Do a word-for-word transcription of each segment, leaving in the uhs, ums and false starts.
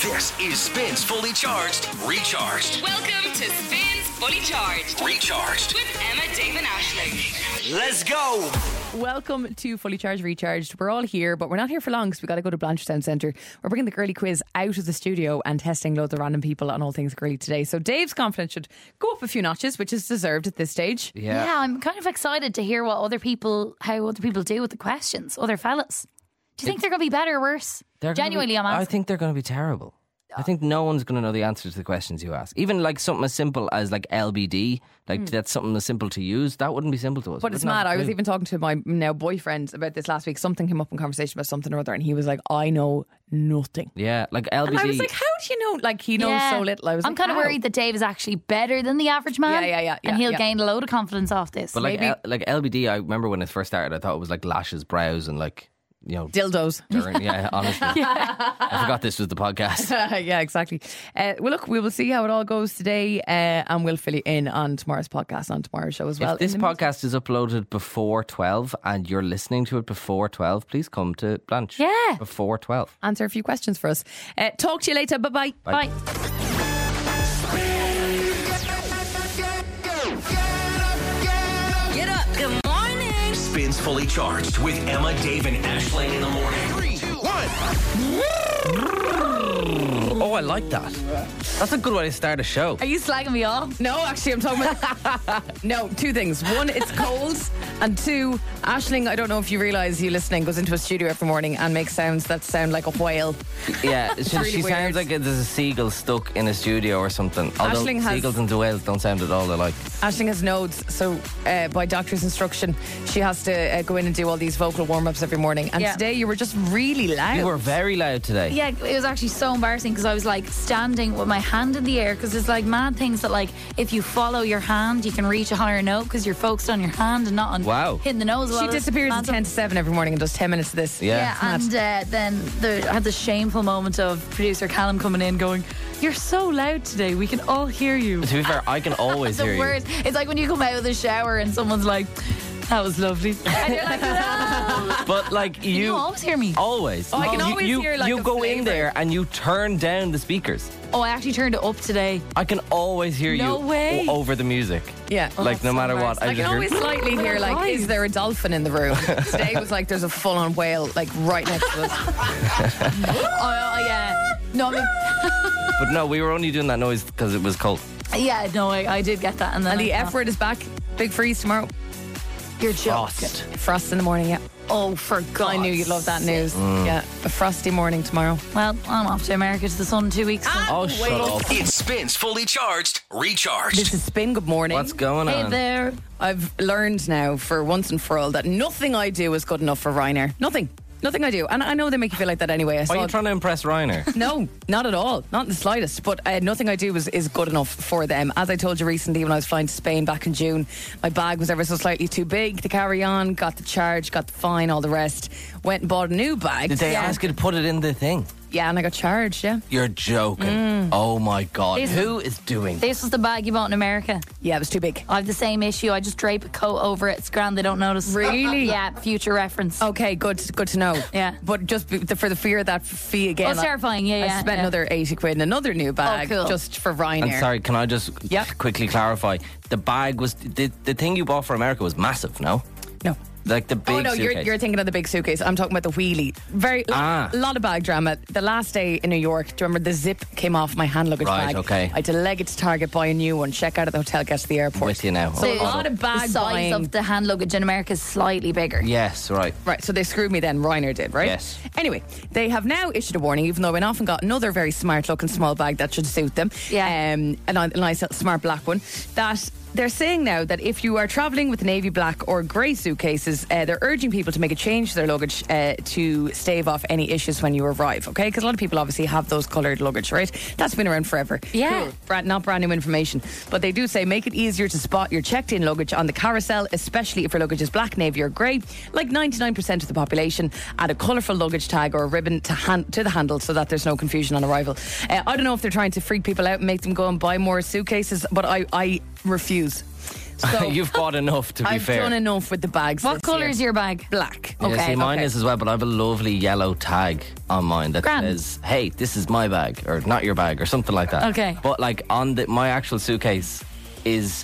This is Spins Fully Charged, Recharged. Welcome to Spins Fully Charged, Recharged with Emma, Dave and Aisling. Let's go. Welcome to Fully Charged, Recharged. We're all here, but we're not here for long because we've got to go to Blanchardstown Centre. We're bringing the girly quiz out of the studio and testing loads of random people on all things girly today. So Dave's confidence should go up a few notches, which is deserved at this stage. Yeah. yeah, I'm kind of excited to hear what other people, how other people do with the questions, other fellas. Do you think they're going to be better or worse? Genuinely, be, I'm asking. I think they're going to be terrible. I think no one's going to know the answer to the questions you ask. Even like something as simple as like L B D, like mm. that's something as simple to use. That wouldn't be simple to us. But it's mad. I was even talking to my now boyfriend about this last week. Something came up in conversation about something or other, and he was like, "I know nothing." Yeah, like L B D. And I was like, "How do you know?" Like he knows yeah. so little. I was. I'm like, kind of how? worried that Dave is actually better than the average man. Yeah, yeah, yeah. yeah and he'll yeah. gain a load of confidence off this. But like, Maybe. L- like L B D, I remember when it first started, I thought it was like lashes, brows, and like. You know, dildos. During, yeah, honestly. yeah. I forgot this was the podcast. yeah, exactly. Uh, well, look, we will see how it all goes today, uh, and we'll fill you in on tomorrow's podcast, on tomorrow's show as well. If this podcast is uploaded before twelve and you're listening to it before twelve, please come to Blanche. Yeah. Before twelve. Answer a few questions for us. Uh, talk to you later. Bye-bye. Bye. Bye. Get up. Good morning. Spins Fully Charged with Emma, Dave, and Aisling in the morning. Three, two, one. Oh, I like that. That's a good way to start a show. Are you slagging me off? No, actually, I'm talking about... no, two things. One, it's cold. And two, Aisling, I don't know if you realise you listening, goes into a studio every morning and makes sounds that sound like a whale. Yeah, she, really she weird. sounds like there's a seagull stuck in a studio or something. Although Aisling has- seagulls and whales don't sound at all alike. Aisling has nodes, so uh, by doctor's instruction, she has to uh, go in and do all these vocal warm-ups every morning. And Yeah. today you were just really loud. You were very loud today. Yeah, it was actually so embarrassing because I was like standing with my hand in the air because there's like mad things that like if you follow your hand you can reach a higher note because you're focused on your hand and not on Wow. hitting the nose. She disappears at ten to seven every morning and does ten minutes of this. Yeah. Yeah, and uh, then the, I had the shameful moment of producer Callum coming in going, "You're so loud today, we can all hear you." To be fair, I can always The hear worst. It's like when you come out of the shower and someone's like, "That was lovely," and you're like, "No." you. But like you, You always hear me. Always. Oh, I can you, always you, hear, like, you a go in flavour. there and you turn down the speakers. Oh, I actually turned it up today. I can always hear No you way. o- over the music. Yeah. Like no so matter what, I can just always hear. slightly hear, like, Guys. is there a dolphin in the room? Today was like, there's a full-on whale, like, right next to us. Oh, oh yeah. No, I mean, But no, we were only doing that noise because it was cold. yeah, no, I, I did get that. And then And the I F thought, word is back. Big freeze tomorrow. You're joking. Frost. Frost in the morning, yeah. Oh, for God. I knew you'd love that news. Yeah, a frosty morning tomorrow. Well, I'm off to America to the sun in two weeks. So. Oh, shut up. It spins Fully Charged, Recharged. This is Spin. Good morning. What's going Hey on? there. I've learned now for once and for all that nothing I do is good enough for Ryanair. Nothing. Nothing I do. And I know they make you feel like that anyway. I Why saw are you trying to impress Reiner? No, not at all. Not in the slightest. But uh, nothing I do is, is good enough for them. As I told you recently when I was flying to Spain back in June, my bag was ever so slightly too big to carry on, got the charge, got the fine, all the rest. Went and bought a new bag. Did they yeah. ask you to put it in the thing? Yeah, and I got charged, yeah. You're joking. Mm. Oh my God. This- Who is doing This was the bag you bought in America. Yeah, it was too big. I have the same issue. I just drape a coat over it. It's grand. They don't notice. Really? Yeah, future reference. Okay, good good to know. Yeah. But just be- for the fear of that fee again. Oh, it's I- terrifying. Yeah, I yeah, spent yeah. another eighty quid in another new bag cool. just for Ryanair. And sorry, can I just Yep. quickly clarify? The bag was the, the thing you bought for America was massive, no? No. Like the big Oh no, you're, suitcase. you're thinking of the big suitcase. I'm talking about the wheelie. Very Ah. a lot of bag drama. The last day in New York, do you remember the zip came off my hand luggage Right, bag? okay. I had to leg it to Target, buy a new one, check out at the hotel, get to the airport. With you now. So Okay. a lot of bag the size buying. of the hand luggage in America is slightly bigger. Yes, right. Right, so they screwed me then, Ryanair did, right? Yes. Anyway, they have now issued a warning, even though I went off and got another very smart looking small bag that should suit them. Yeah. Um, a ni- a nice smart black one. That they're saying now that if you are travelling with navy black or grey suitcases, uh, they're urging people to make a change to their luggage uh, to stave off any issues when you arrive, okay? Because a lot of people obviously have those coloured luggage, right? That's been around forever. Yeah. Cool. Brand, not brand new information. But they do say make it easier to spot your checked-in luggage on the carousel, especially if your luggage is black, navy or grey. Like ninety-nine percent of the population, add a colourful luggage tag or a ribbon to, hand, to the handle so that there's no confusion on arrival. Uh, I don't know if they're trying to freak people out and make them go and buy more suitcases, but I, I refuse. So You've bought enough, to be I've fair. done enough with the bags. What this colour year. is your bag? Black? Yeah, Okay, see, mine okay. is as well, but I have a lovely yellow tag on mine that Grand. says, "Hey, this is my bag," or "Not your bag," or something like that. Okay. But like on the my actual suitcase is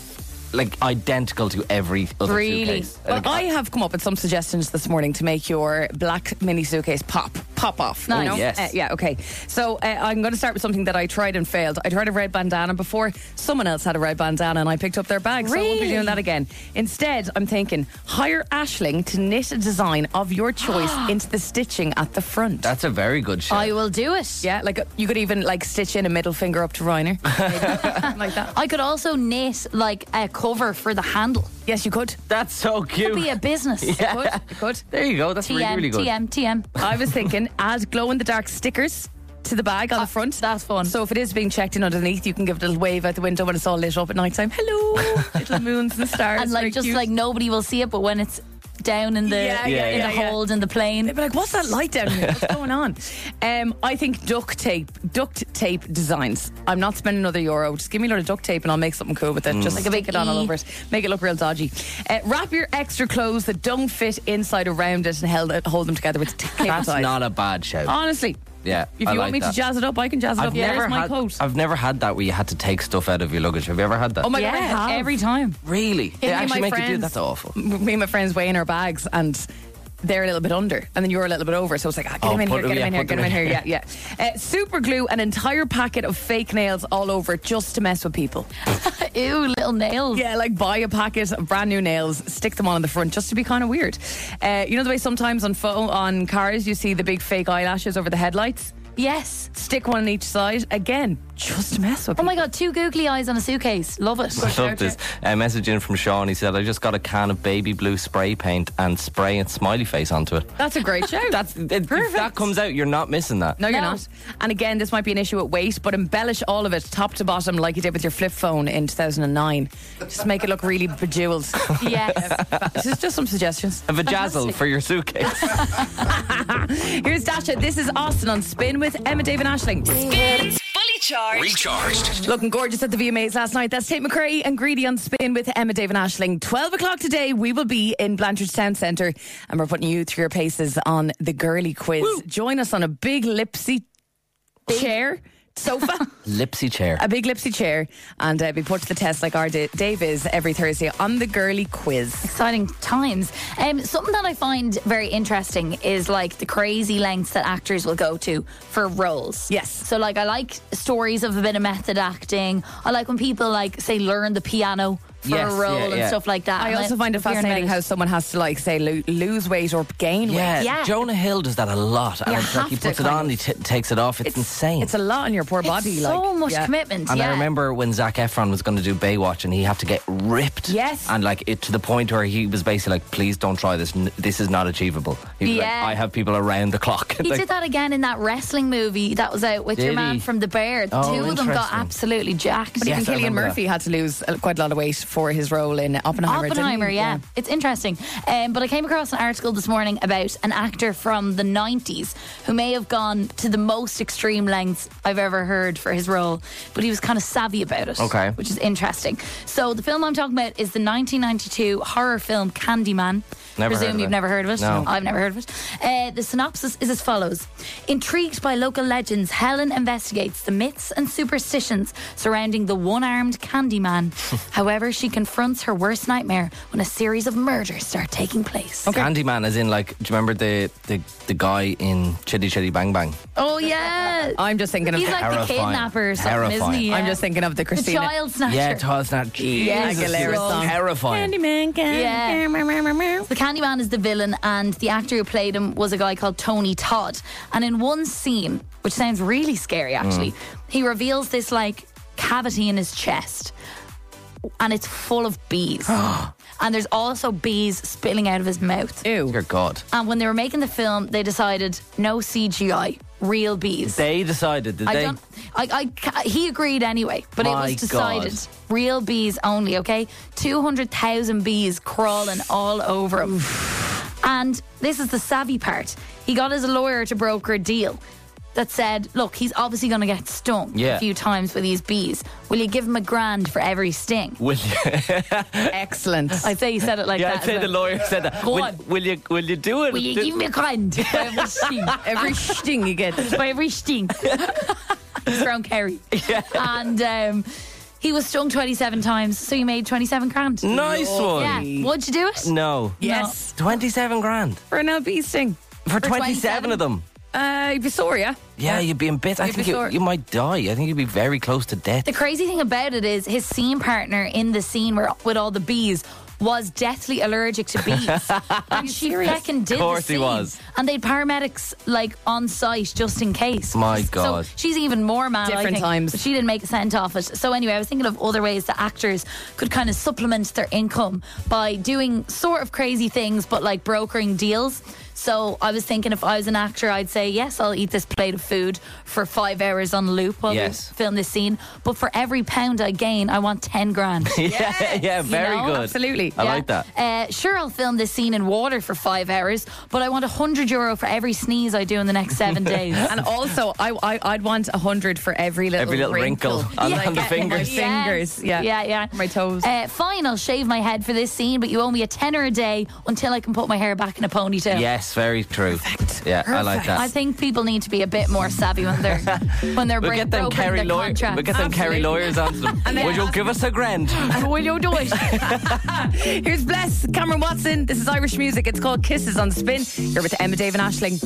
like identical to every other Really? suitcase. Well, Like, I have come up with some suggestions this morning to make your black mini suitcase pop, pop off. Nice. You know? Oh, yes. Uh, yeah, okay. So uh, I'm going to start with something that I tried and failed. I tried a red bandana before. Someone else had a red bandana and I picked up their bag. So I won't be Really? doing that again. Instead, I'm thinking, hire Aisling to knit a design of your choice into the stitching at the front. That's a very good show. I will do it. yeah, like uh, you could even like stitch in a middle finger up to Reiner. Maybe. Like that. I could also knit like a cover for the handle. Yes, you could. That's so cute. Could be a business. Yeah. Could. You could. There you go. That's T M, really, really good. T M, T M. I was thinking add glow in the dark stickers to the bag on the front. that's fun. So if it is being checked in underneath, you can give it a little wave out the window when it's all lit up at night time. Hello, little moons and stars. And Very like just cute. like nobody will see it, but when it's down in the Yeah, yeah, in yeah, the yeah. hold in the plane. They'd be like, "What's that light down here? What's going on?" Um, I think duct tape, duct tape designs. I'm not spending another euro. Just give me a lot of duct tape and I'll make something cool with it. Just Like a stick big it on all E. over it. Make it look real dodgy. Uh, wrap your extra clothes that don't fit inside around it and held it, hold them together with tape. That's ties. not a bad show. Honestly. Yeah, If I you like want me that. to jazz it up, I can jazz it I've up. never There's my had. coat. I've never had that where you had to take stuff out of your luggage. Have you ever had that? Oh my yeah, god, I have. every time. Really? They me and actually my make you do friends- that? That's awful. Me and my friends weigh in our bags and they're a little bit under and then you're a little bit over, so it's like, ah, get Oh, him in put here, them- get him yeah, in here, put get him them in in here. Yeah, yeah. Uh, super glue an entire packet of fake nails all over it just to mess with people. Ew, little nails. Yeah, like buy a packet of brand new nails, stick them on in the front just to be kind of weird. Uh, you know the way sometimes on pho- on cars you see the big fake eyelashes over the headlights? Yes. Stick one on each side again, just to mess with Oh people. my god, two googly eyes on a suitcase. Love it. I love this. A message in from Sean. He said, "I just got a can of baby blue spray paint and spray a smiley face onto it." That's a great shout. That's it, if that comes out, you're not missing that. No, you're No. not. And again, this might be an issue with weight, but embellish all of it top to bottom like you did with your flip phone in two thousand nine. Just make it look really bejeweled. Yes. This is just some suggestions. A vajazzle for your suitcase. Here's Dasha. This is Austin on Spin with Emma, Dave and Aisling. Spins Fully Charged. Recharged. Looking gorgeous at the V M As last night. That's Tate McRae and Greedy on Spin with Emma, Dave and Aisling. twelve o'clock today, we will be in Blanchard's Town Centre and we're putting you through your paces on the girly quiz. Join us on a big lipsy chair, sofa. Lipsy chair. A big lipsy chair and uh, be put to the test like our da- Dave is every Thursday on the girly quiz. Exciting times. Um, something that I find very interesting is like the crazy lengths that actors will go to for roles. Yes. So like I like stories of a bit of method acting. I like when people like say learn the piano for Yes, a role yeah, and yeah. stuff like that. I And also find it if you're in fascinating it- how someone has to like say lo- lose weight or gain Yeah, weight. Yeah. Jonah Hill does that a lot. And You it's like he have to, puts it kind on, of. he t- takes it off. It's, insane. It's a lot on your poor body. It's like so much yeah. commitment. And yeah. I remember when Zac Efron was going to do Baywatch and he had to get ripped. Yes. And like it to the point where he was basically like, please don't try this. N- This is not achievable. He was Yeah. like, I have people around the clock. He Like, did that again in that wrestling movie that was out with Did your man he? from The Bear. The Oh, two of them got interesting. absolutely jacked. But Yes, even I Cillian remember Murphy had to lose uh, quite a lot of weight for his role in Oppenheimer. didn't he? Oppenheimer, yeah. It's interesting. Um, but I came across an article this morning about an actor from the nineties who may have gone to the most extreme lengths I've ever heard for his role, but he was kind of savvy about it. Okay. Which is interesting. So the film I'm talking about is the nineteen ninety-two horror film Candyman. Never Presume heard of you've it. never heard of it? No. I've never heard of it. Uh, the synopsis is as follows. Intrigued by local legends, Helen investigates the myths and superstitions surrounding the one-armed Candyman. However, she confronts her worst nightmare when a series of murders start taking place. Candyman, as in like, do you remember the, the, the guy in Chitty Chitty Bang Bang? Oh, yeah. I'm just thinking of He's the, like the Terrifying. kidnapper or something, Terrifying. isn't he? I'm Yeah. just thinking of the the Christina child snatcher. Yeah, Todd's not. Yeah, Jesus, Aguilera it's song. terrifying. Candyman, can- Yeah. The Candyman is the villain, and the actor who played him was a guy called Tony Todd. And in one scene, which sounds really scary actually, he reveals this like cavity in his chest, and it's full of bees. And there's also bees spilling out of his mouth. Ew. Dear God. And when they were making the film, they decided no C G I, real bees. They decided, did I they? don't. I, I, ca- he agreed anyway, but it My was decided God. real bees only. Okay, two hundred thousand bees crawling all over him. And this is the savvy part. He got his lawyer to broker a deal. that said, look, he's obviously going to get stung Yeah. a few times with these bees. Will you give him a grand for every sting? Will you? Excellent. I'd say he said it like yeah, that. I'd say as the well. lawyer said that. Go will, on. will you? Will you do it? Will you give me a grand for every sting? Every sting you get. For every sting. He's from Kerry. Yeah. And um, he was stung twenty-seven times, so he made twenty-seven grand. Nice one. Yeah. Would you do it? No. Yes. Twenty-seven grand For an L B sting. for, For twenty-seven of them. Uh, you'd be sore, yeah? Yeah, you'd be in bits. I You'd think be you, sore. you might die. I think you'd be very close to death. The crazy thing about it is his scene partner in the scene where with all the bees was deathly allergic to bees. And she fucking did Of course the he scene. was. And they'd paramedics like on site just in case. My God. So she's even more mad. I Different think, times. But she didn't make a cent off it. So anyway, I was thinking of other ways that actors could kind of supplement their income by doing sort of crazy things, but like brokering deals. So I was thinking if I was an actor, I'd say, yes, I'll eat this plate of food for five hours on loop while Yes. we film this scene. But for every pound I gain, I want ten grand. yeah, yeah, very know? good. Absolutely. I Yeah. like that. Uh, sure, I'll film this scene in water for five hours, but I want a hundred euro for every sneeze I do in the next seven days. And also, I, I, I'd want a hundred for every little Every little wrinkle on- Like, on the uh, fingers. My fingers, yeah. yeah, yeah. My toes. Uh, fine, I'll shave my head for this scene, but you owe me a tenner a day until I can put my hair back in a ponytail. Yes, very true. Yeah, I like that. I think people need to be a bit more savvy when they're when they're We'll break, get them brokering Kerry their lawyers. contracts. We'll get them Kerry Absolutely. lawyers onto them. And then Would you ask- give us a grand? Will you do it? Here's Bless, Cameron Watson. This is Irish music. It's called Kisses on Spin. You're with Emma, Dave and Aisling.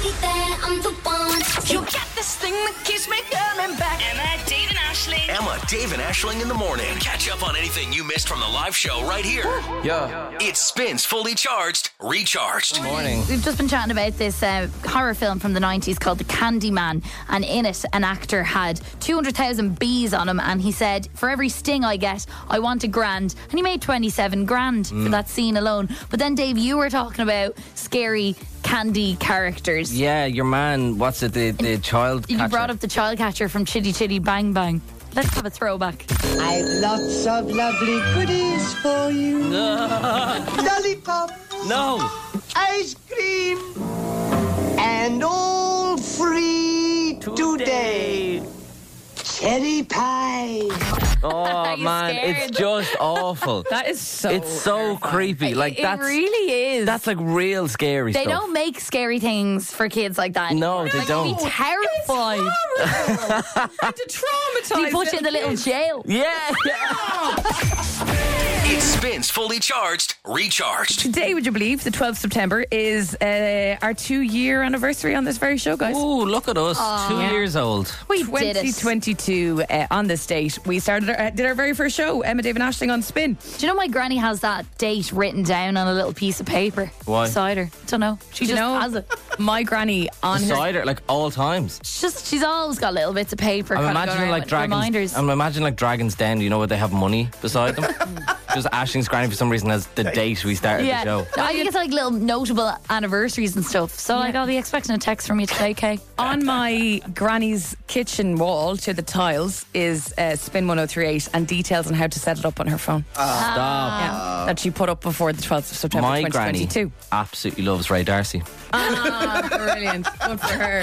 You get this thing that keeps me coming back. Emma, Dave and Aisling. Emma, Dave and Aisling in the morning. Catch up on anything you missed from the live show right here. Yeah. It spins fully charged, recharged. Morning. We've just been chatting about this uh, horror film from the nineties called The Candyman, and in it an actor had two hundred thousand bees on him, and he said, for every sting I get, I want a grand, and he made twenty-seven grand Mm. for that scene alone. But then Dave, you were talking about scary candy characters. Yeah, your man, what's it, the, the child You catcher. brought up the child catcher from Chitty Chitty Bang Bang. Let's have a throwback. I've lots of lovely goodies for you. Lollipop, No. ice cream, and all free today. Cherry pie. Oh, you man, scared? it's just awful. That is so. It's so creepy. Like, it that's really is. that's like real scary They stuff. don't make scary things for kids like that. No, anymore. they Like, don't. You'd be terrified. to traumatize. You put you in the little jail. Yeah. It spins fully charged, recharged. Today, would you believe, the twelfth of September is uh, our two-year anniversary on this very show, guys. Oh, look at us. Two Yeah. years old. We did twenty it. twenty-two uh, on this date. We started our, uh, did our very first show, Emma, Dave and Aisling on Spin. Do you know my granny has that date written down on a little piece of paper? Why? Beside her. Don't know. She Do you just know, has it. my granny on her... Cider, like all times. She's just she's always got little bits of paper. I'm kinda going imagining around like with dragons. reminders. I'm imagining like Dragons Den. You know where they have money beside them. Just Ashling's granny for some reason has the date we started yeah, the show. No, I think it's like little notable anniversaries and stuff. So like I'll be expecting a text from you today, Kay. On my granny's kitchen wall to the tiles is uh, Spin one oh three eight and details on how to set it up on her phone. Stop. Yeah, that she put up before the twelfth of September My twenty granny twenty-two. absolutely loves Ray Darcy. Ah, brilliant. Good for her.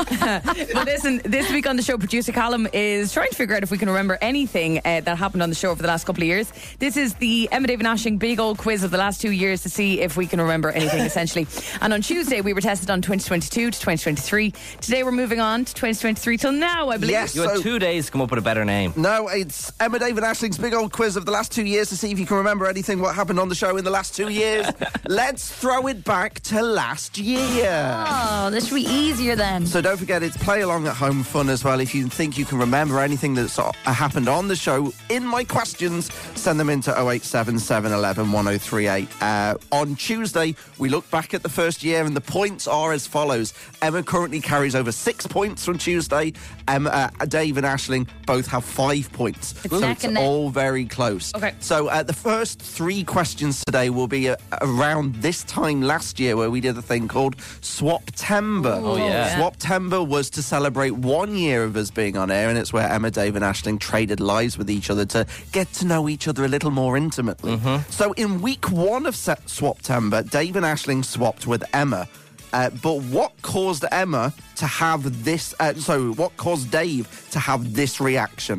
But listen, this week on the show, producer Callum is trying to figure out if we can remember anything uh, that happened on the show over the last couple of years. This is the Emma, Dave and Aisling big old quiz of the last two years to see if we can remember anything, essentially. And on Tuesday, we were tested on twenty twenty-two to twenty twenty-three. Today, we're moving on to twenty twenty-three till now, I believe. Yes. You had So- two days to come up with a better name. No, it's Emma, Dave and Aisling's big old quiz of the last two years to see if you can remember anything what happened on the show in the last two years. Let's throw it back to last year. Oh, this should be easier then. So don't forget, it's play along at home fun as well. If you think you can remember anything that's uh, happened on the show, in my questions, send them into oh eight seven seven, one one, one oh three eight. Uh, on Tuesday, we look back at the first year, and the points are as follows. Emma currently carries over six points from Tuesday. Emma, uh, Dave and Aisling both have five points. so neck it's and neck. all very close. Okay. So uh, the first three questions today will be uh, around this time last year, where we did a thing called Swaptember. Oh, yeah. Swaptember was to celebrate one year of us being on air, and it's where Emma, Dave and Aisling traded lives with each other to get to know each other a little more intimately. So in week one of Se- Swaptember, Dave and Aisling swapped with Emma. Uh, but what caused Emma to have this... Uh, so, what caused Dave to have this reaction?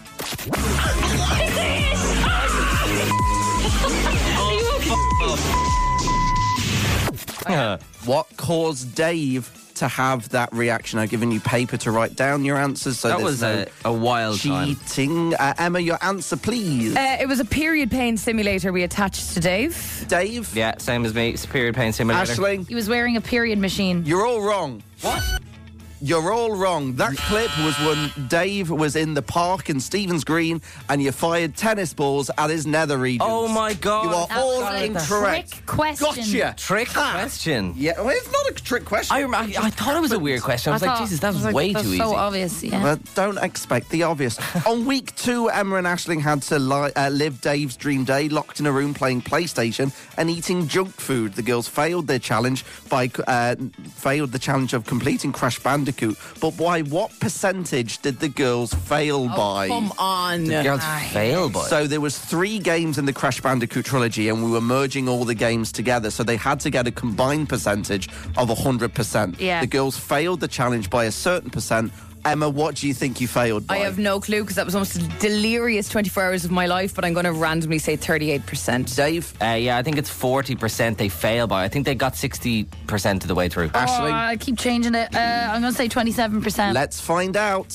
What caused Dave to have that reaction? I've given you paper to write down your answers. So That there's was no a, a wild time. cheating. Uh, Emma, your answer, please. Uh, it was a period pain simulator we attached to Dave. Dave? Yeah, same as me. It's period pain simulator. Aisling? He was wearing a period machine. You're all wrong. What? You're all wrong. That clip was when Dave was in the park in Stevens Green and you fired tennis balls at his nether regions. Oh my God. You are That all was a incorrect. trick question. Gotcha. Trick question. Yeah, well, it's not a trick question. I, I, I thought it was a weird question. I was I like, thought- Jesus, that I was like, way that's too so easy. obvious, yeah. But don't expect the obvious. On week two, Emma and Aisling had to li- uh, live Dave's dream day, locked in a room playing PlayStation and eating junk food. The girls failed their challenge by uh, failed the challenge of completing Crash Bandicoot. But by what percentage did the girls fail by? Come on. The girls fail, boy. So there was three games in the Crash Bandicoot trilogy, and we were merging all the games together. So they had to get a combined percentage of one hundred percent. Yeah. The girls failed the challenge by a certain percent. Emma, what do you think you failed by? I have no clue because that was almost a delirious twenty-four hours of my life, but I'm going to randomly say thirty-eight percent. Dave? Uh, yeah, I think it's forty percent they fail by. I think they got sixty percent of the way through. Oh, Aisling? I keep changing it. Uh, I'm going to say twenty-seven percent. Let's find out.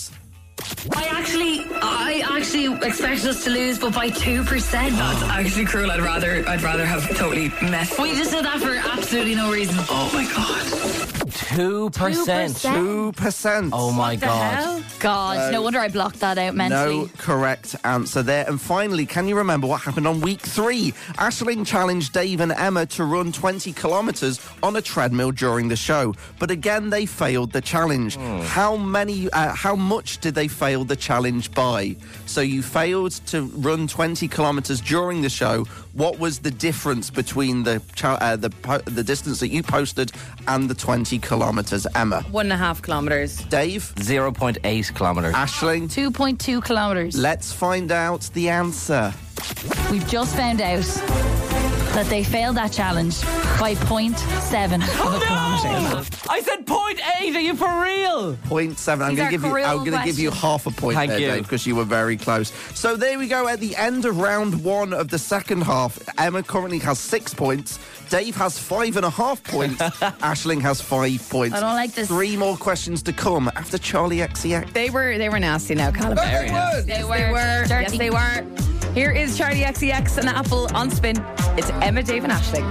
I actually, I actually expected us to lose, but by two percent. That's actually cruel. I'd rather, I'd rather have totally messed. We just did that for absolutely no reason. Oh my god. Two percent. Two percent. Oh my God. God, no wonder I blocked that out mentally. No correct answer there. And finally, can you remember what happened on week three? Aisling challenged Dave and Emma to run twenty kilometres on a treadmill during the show. But again, they failed the challenge. How many, uh, how much did they fail the challenge by? So you failed to run twenty kilometres during the show. What was the difference between the cha- uh, the po- the distance that you posted and the twenty kilometres, Emma? One and a half kilometres. Dave? zero point eight kilometres. Aisling? two point two kilometres. Let's find out the answer. We've just found out that they failed that challenge by zero point seven of a kilometre. I said point eight. Are you for real? Point seven. I'm These going are to give you. cruel I'm going to give you questions. half a point Thank there, you. Dave, because you were very close. So there we go. At the end of round one of the second half, Emma currently has six points. Dave has five and a half points. Aisling has five points. I don't like this. Three more questions to come after Charlie X C X. They were they were nasty now, Callum. Very nasty. good. They Yes, were they were. dirty. Yes, they were. Here is Charlie X C X and Apple on spin. It's Emma, Dave and Aisling.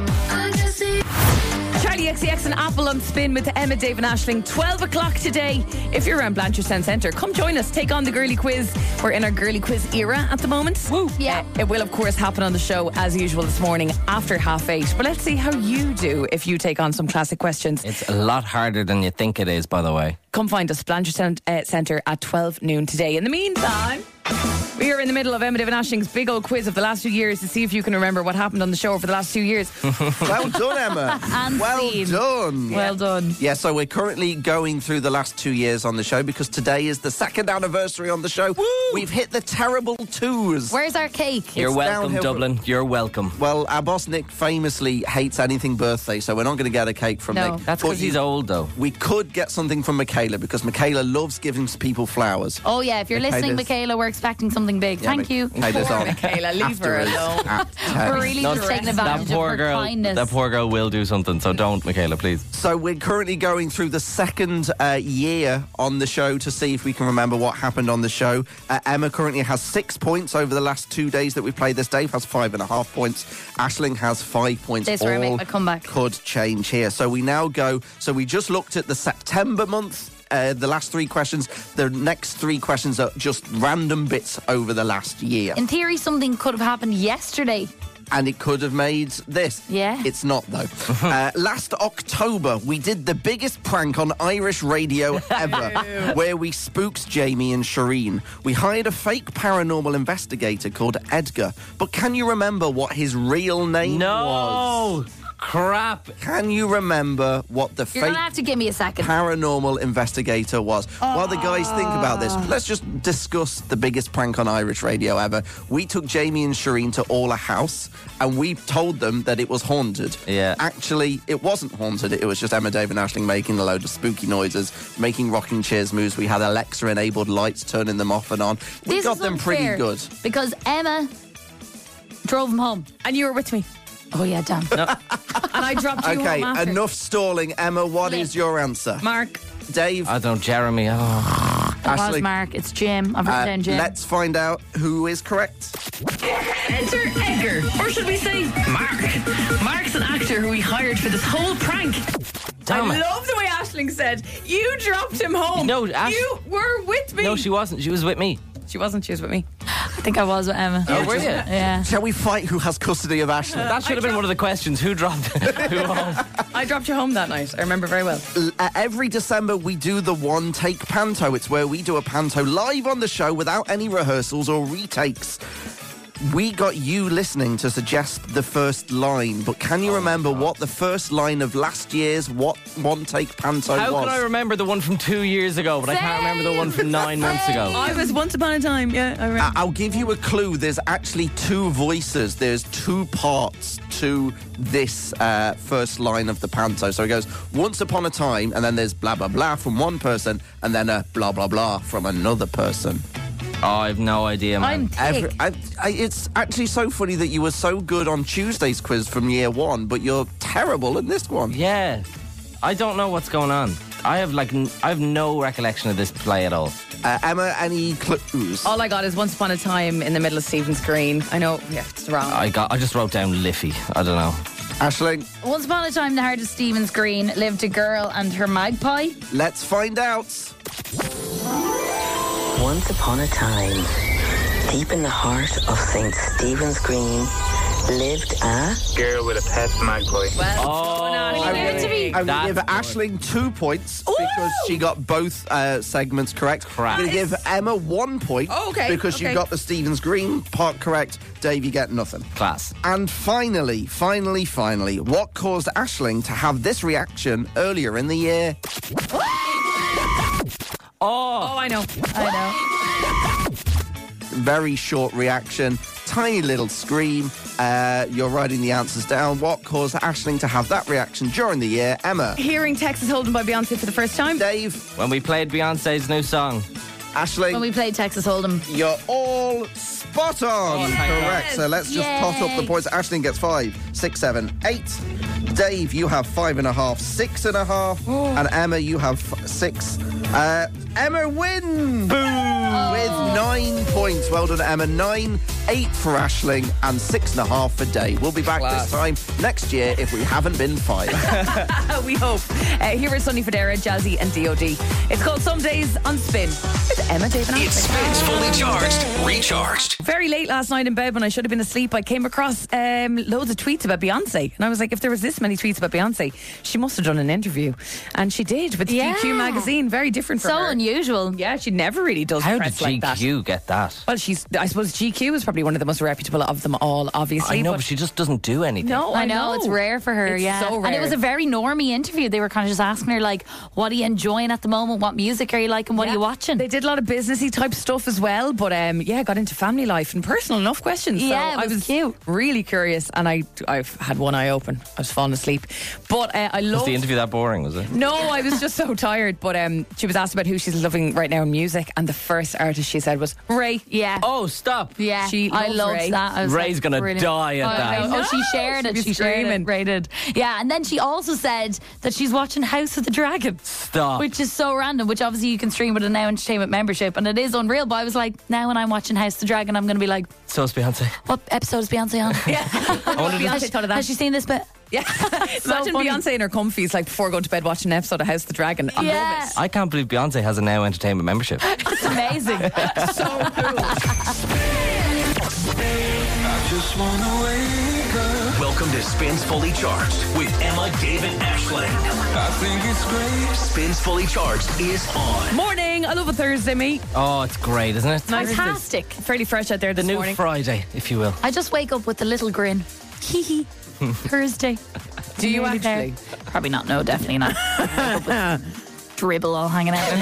Charlie X C X and Apple on spin with Emma, Dave and Aisling. twelve o'clock today. If you're around Blanchardstown Centre, come join us. Take on the girly quiz. We're in our girly quiz era at the moment. Woo. Yeah. Uh, it will, of course, happen on the show as usual this morning after half eight. But let's see how you do if you take on some classic questions. It's a lot harder than you think it is, by the way. Come find us, Blanchardstown uh, Centre at twelve noon today. In the meantime, we are in the middle of Emma, Dave and Aisling's big old quiz of the last few years to see if you can remember what happened on the show for the last two years. Well done, Emma. And well scene. done. Well done. Yeah, so we're currently going through the last two years on the show because today is the second anniversary on the show. We've hit the terrible twos. Where's our cake? You're It's welcome, downhill. Dublin. You're welcome. Well, our boss Nick famously hates anything birthday, so we're not going to get a cake from No. Nick. That's But because he's you- old, though. We could get something from Michaela because Michaela loves giving people flowers. Oh, yeah, if you're listening, Michaela's- Michaela, we're expecting something big. Yeah, Thank you. Michaela's on. Michaela, leave her Afterwards alone. at ten. We're really No, just taking that advantage poor of her girl. kindness. That poor girl will do something. So don't, Michaela, please. So we're currently going through the second uh, year on the show to see if we can remember what happened on the show. Uh, Emma currently has six points over the last two days that we've played this. Dave has five and a half points. Aisling has five points. This is where I make All my comeback. could change here. So we now go. So we just looked at the September month. Uh, the last three questions. The next three questions are just random bits over the last year. In theory, something could have happened yesterday. And it could have made this. Yeah. It's not, though. uh, last October, we did the biggest prank on Irish radio ever, where we spooked Jamie and Shireen. We hired a fake paranormal investigator called Edgar. But can you remember what his real name was? No! crap. Can you remember what the You're fake gonna have to give me a second. paranormal investigator was? While the guys think about this, let's just discuss the biggest prank on Irish radio ever. We took Jamie and Shireen to All a House, and we told them that it was haunted. Yeah. Actually, it wasn't haunted. It was just Emma, Dave and Aisling making a load of spooky noises, making rocking chairs moves. We had Alexa-enabled lights, turning them off and on. We This got is them pretty unfair, good. because Emma drove him home. And you were with me. Oh yeah, damn. And I dropped you Okay, home after. enough stalling. Emma, what is your answer? Mark. Dave, I don't, Jeremy. Oh. It was Ashley. Mark. It's Jim. I've written Uh, down Jim. let's find out who is correct. Enter Edgar, or should we say Mark? Mark's an actor who we hired for this whole prank. Damn I it. love the way Aisling said, you dropped him home. No, Ash- You were with me. No, she wasn't. She was with me. She wasn't. She was with me. I think I was with Emma. Oh, were you? Yeah. Shall we fight who has custody of Ashley? That should have been one of the questions. Who dropped who home? I dropped you home that night. I remember very well. Uh, every December we do the one take panto. It's where we do a panto live on the show without any rehearsals or retakes. We got you listening to suggest the first line, but can you remember what the first line of last year's what one take panto How was? can I remember the one from two years ago, but I can't remember the one from nine months ago? I was once upon a time. Yeah, I remember. I- I'll give you a clue. There's actually two voices. There's two parts to this uh, first line of the panto. So it goes once upon a time, and then there's blah blah blah from one person, and then a blah blah blah from another person. Oh, I have no idea, man. I'm thick. Every, I, I, it's actually so funny that you were so good on Tuesday's quiz from year one, but you're terrible in this one. Yeah. I don't know what's going on. I have like n- I have no recollection of this play at all. Uh, Emma, any clues? All I got is once upon a time in the middle of Stephen's Green. I know, yeah, it's wrong. I got I just wrote down Liffey. I don't know. Aisling, Once upon a time, in the heart of Stephen's Green lived a girl and her magpie. let's find out. Once upon a time, deep in the heart of Saint Stephen's Green, lived a girl with a pet magpie. Oh, I'm Fair to me. going to That's give Aisling two points because she got both uh, segments correct. Crap. I'm going to give Emma one point Oh, okay, because you okay. got the Stevens Green part correct. Dave, you get nothing. class. And finally, finally, finally, what caused Aisling to have this reaction earlier in the year? Oh, oh, I know. I know. Very short reaction, tiny little scream. Uh, you're writing the answers down. What caused Aisling to have that reaction during the year? Emma, Hearing Texas Hold'em by Beyonce for the first time. Dave, when we played Beyonce's new song. Aisling. When we played Texas Hold'em. You're all spot on. Correct. So let's just Yay. tot up the points. Aisling gets five, six, seven, eight. Dave, you have five and a half, six and a half. And Emma, you have f- six. Uh, Emma wins! Boom! With nine points. Well done, Emma. Nine, eight for Aisling, and six and a half for Dave. We'll be back Class. this time next year if we haven't been five. We hope. Uh, here is Sonny Fodera, Jazzy, and D O D. It's called Some Days on Spin with Emma, Dave, and It Aisling. spins fully charged, recharged. Very late last night in bed when I should have been asleep, I came across um, loads of tweets about Beyonce. And I was like, if there was this many tweets about Beyonce, she must have done an interview. And she did with Yeah. G Q magazine. Very different from So her. unusual. Yeah, she never really does How did press like that. G Q get that? Well, she's. I suppose G Q is probably one of the most reputable of them all, obviously. I know, but but she just doesn't do anything. no, I know, it's rare for her, It's yeah. so rare. And it was a very normie interview. They were kind of just asking her, like, what are you enjoying at the moment? What music are you liking? What Yeah. are you watching? They did a lot of businessy type stuff as well, but um, yeah, got into family life and personal enough questions. Yeah, so it I was was cute. really curious, and I I've had one eye open. I was falling asleep, but uh, I Was love the interview that boring, was it? No, I was just so tired. But um, she was asked about who she's loving right now in music, and the first artist she said was Ray. yeah. Oh, stop. Yeah, She I loves loved Ray. that. I was Ray's like, gonna brilliant. die at I that. know. Oh, she No, shared it. she'd be She shared screaming. it. Ray did. Yeah, and then she also said that she's watching House of the Dragon. Stop. Which is so random, which obviously you can stream with a Now Entertainment membership, and it is unreal. But I was like, now when I'm watching House of the Dragon, I'm going to be like, So is Beyonce. what episode is Beyonce on? Yeah, I wonder Beyonce does- thought of that. Has she seen this bit? Yeah, imagine funny. Beyonce in her comfies like before going to bed watching an episode of House of the Dragon. I Yeah. love it. I can't believe Beyonce has a Now Entertainment membership. It's amazing. So cool. Welcome to Spins Fully Charged with Emma, Dave, and Aisling. I think it's great. Spins Fully Charged is on. Morning. I love a Thursday, mate. Oh, it's great, isn't it? Nice. Fantastic. Fairly fresh out there The this new morning. Friday, if you will. I just wake up with a little grin. Hee hee. Thursday. Do you Nearly there. actually? Probably not. No, definitely not. Dribble all hanging out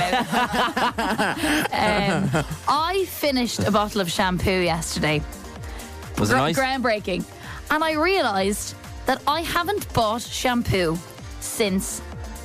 my mouth. um, I finished a bottle of shampoo yesterday. Was it Gr- nice? Groundbreaking. And I realised that I haven't bought shampoo since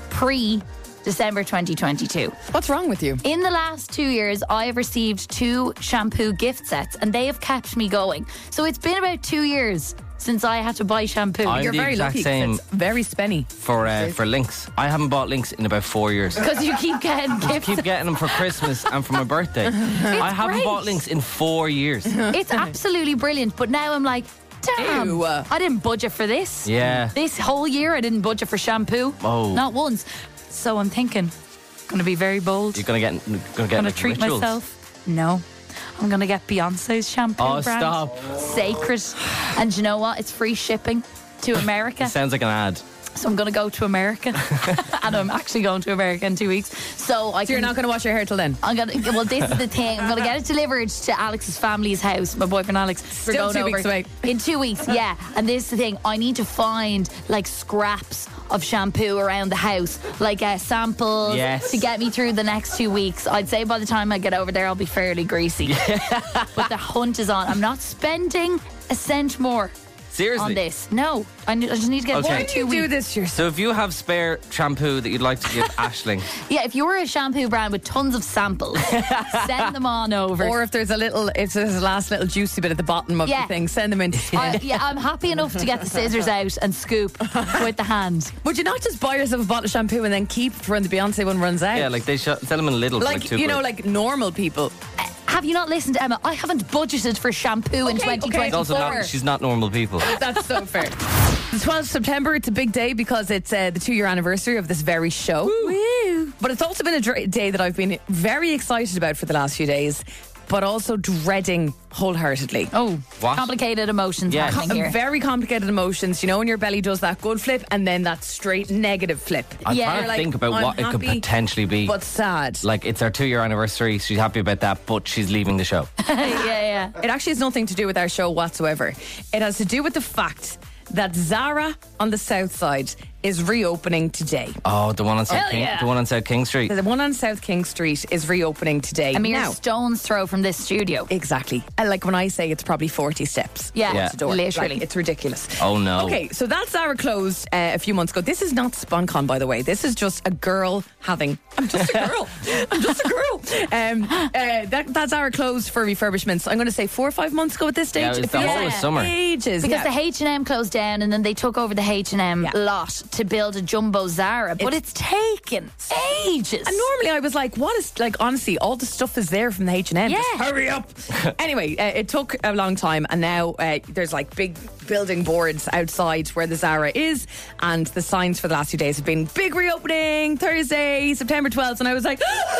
pre-December twenty twenty-two. What's wrong with you? In the last two years, I have received two shampoo gift sets and they have kept me going. So it's been about two years since I had to buy shampoo. I'm You're the very exact lucky 'cause same it's very spenny. for uh, for Lynx. I haven't bought Lynx in about four years. Because you keep getting gifts. Keep getting them for Christmas and for my birthday. I haven't great. bought Lynx in four years. It's absolutely brilliant. But now I'm like, damn, Ew. I didn't budget for this. Yeah. This whole year I didn't budget for shampoo. Oh. Not once. So I'm thinking, going to be very bold. You're gonna get gonna get Going to like, treat rituals. myself. No. I'm going to get Beyonce's shampoo Oh, brand. stop. Sacred. And do you know what? It's free shipping to America. It sounds like an ad. So I'm going to go to America. And I'm actually going to America in two weeks. So I So you're can- not going to wash your hair till then? I'm gonna. Well, this is the thing. I'm gonna get it delivered to Alex's family's house. My boyfriend Alex. We're Still going two over weeks away. in two weeks. Yeah, and this is the thing. I need to find like scraps of shampoo around the house, like uh, samples, Yes. to get me through the next two weeks. I'd say by the time I get over there, I'll be fairly greasy. But the hunt is on. I'm not spending a cent more Seriously. on this. No, I, ne- I just need to get Okay. one or Why Do two you do weeks. this to yourself? So if you have spare shampoo that you'd like to give Aisling, Yeah, if you're a shampoo brand with tons of samples, send them on over. Or if there's a little, if there's a last little juicy bit at the bottom of Yeah. the thing, send them in. I, yeah, I'm happy enough to get the scissors out and scoop with the hand. Would you not just buy yourself a bottle of shampoo and then keep it for when the Beyonce one runs out? yeah, like they sh- sell them in Lidl for like, like two you know, quid. like normal people. Have you not listened to Emma? I haven't budgeted for shampoo in Okay, okay. twenty It's twenty-four. also not, she's not normal people. That's so fair. The twelfth of September, it's a big day because it's uh, the two-year anniversary of this very show. Woo. But it's also been a dr- day that I've been very excited about for the last few days, but also dreading wholeheartedly. Oh, What? complicated emotions Yeah. happening here. Very complicated emotions. You know when your belly does that good flip and then that straight negative flip. I'm Yeah. trying to Like, think about I'm what it could happy, potentially be. But sad. Like, it's our two-year anniversary. She's happy about that, but she's leaving the show. yeah, yeah. It actually has nothing to do with our show whatsoever. It has to do with the fact that Zara on the South Side is reopening today. Oh, the one on South Hell King, yeah. the one on South King Street. The one on South King Street is reopening today. A mere now, stone's throw from this studio. exactly. And like when I say it's probably forty steps. Yeah, Yeah. out the door. literally. Like, it's ridiculous. Oh, no. Okay, so that Zara closed uh, a few months ago. This is not SponCon, by the way. This is just a girl having. I'm just a girl. I'm just a girl. Um, uh, that, that Zara closed for refurbishments. I'm going to say four or five months ago at this stage. Yeah, it was the feels whole like of summer. Ages. Because yeah. the H and M closed down and then they took over the H and M Yeah. lot to build a jumbo Zara. But it's, taken ages. And normally I was like, what is, like, honestly, all the stuff is there from the H and M. Yeah. Just hurry up. Anyway, uh, it took a long time and now uh, there's like big building boards outside where the Zara is, and the signs for the last few days have been big reopening Thursday, September twelfth, and I was like,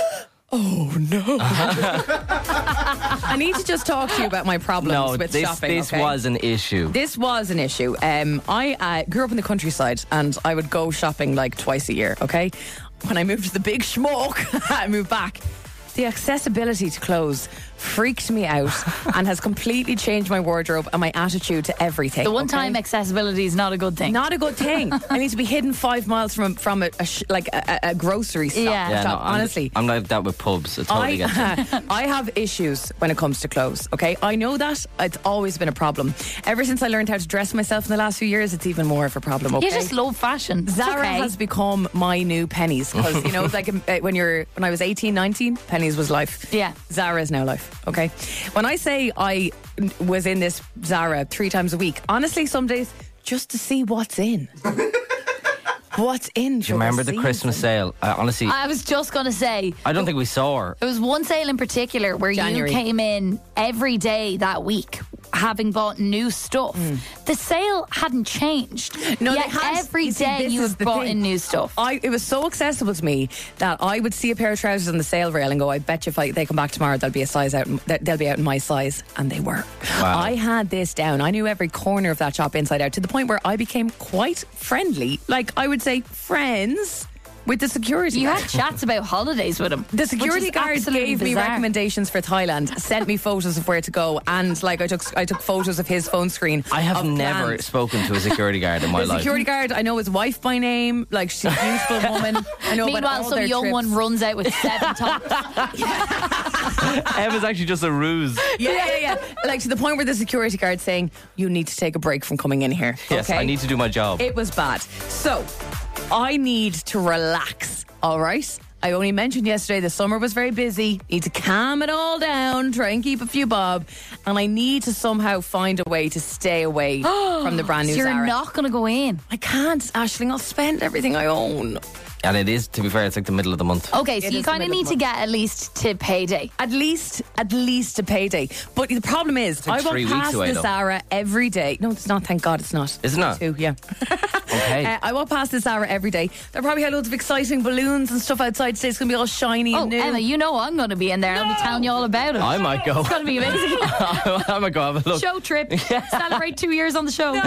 oh no. I need to just talk to you about my problems No, with this, shopping. this okay? was an issue. This was an issue. Um, I uh, grew up in the countryside and I would go shopping like twice a year, okay? When I moved to the big schmuck, I moved back. The accessibility to clothes freaked me out and has completely changed my wardrobe and my attitude to everything. The one okay? time accessibility is not a good thing. Not a good thing. I need to be hidden five miles from from a, a sh- like a, a grocery stop. Yeah. yeah, shop, no, I'm, honestly. I'm like that with pubs. I totally get it. I, I have issues when it comes to clothes, okay? I know that. It's always been a problem. Ever since I learned how to dress myself in the last few years, it's even more of a problem, okay? You just love fashion. It's Zara okay. has become my new pennies because, you know, it's like uh, when you're when I was eighteen, nineteen, pennies was life. Yeah. Zara is now life, okay? When I say I was in this Zara three times a week, honestly, some days just to see what's in. What's in? Do you remember the Christmas sale? I honestly, I was just going to say, I don't think we saw her. there was one sale in particular where January. you came in every day that week having bought new stuff. The sale hadn't changed. Mm. No, Yet they had. every You see, day this you is have the bought thing. in new stuff. I, it was so accessible to me that I would see a pair of trousers on the sale rail and go, I bet you if I, they come back tomorrow, they'll be a size out. They'll be out in my size, and they were. Wow. I had this down. I knew every corner of that shop inside out to the point where I became quite friendly. Like I would say, friends With the security You guard. had chats about holidays with him. The security guard gave me bizarre. recommendations for Thailand, sent me photos of where to go, and like I took I took photos of his phone screen. I have of never plans. spoken to a security guard in my The life. security guard, I know his wife by name. Like she's a beautiful woman. I know about Meanwhile, all some their young trips. one runs out with seven tops. Emma's actually just a ruse. Yeah, yeah, yeah. Like to the point where the security guard saying, "You need to take a break from coming in here." Yes, okay? I need to do my job. It was bad. So, I need to relax, all right? I only mentioned yesterday the summer was very busy. Need to calm it all down, try and keep a few bob. And I need to somehow find a way to stay away from the brand new So you're Zara. not going to go in. I can't, Aisling. I'll spend everything I own. And it is, to be fair, it's like the middle of the month. Okay, so It you is the kind of middle need of to the get at least to payday. At least, at least a payday. But the problem is, like I walk three weeks past away, the though. Zara every day. No, it's not. Thank God, it's not. Is it not? Two, yeah. Okay. Uh, I walk past this Zara every day. They probably had loads of exciting balloons and stuff outside today. It's going to be all shiny Oh, and new. Emma, you know I'm going to be in there. I'll be telling you all about it. I might go. It's going to be amazing. I might go have a look. Show trip. Celebrate two years on the show.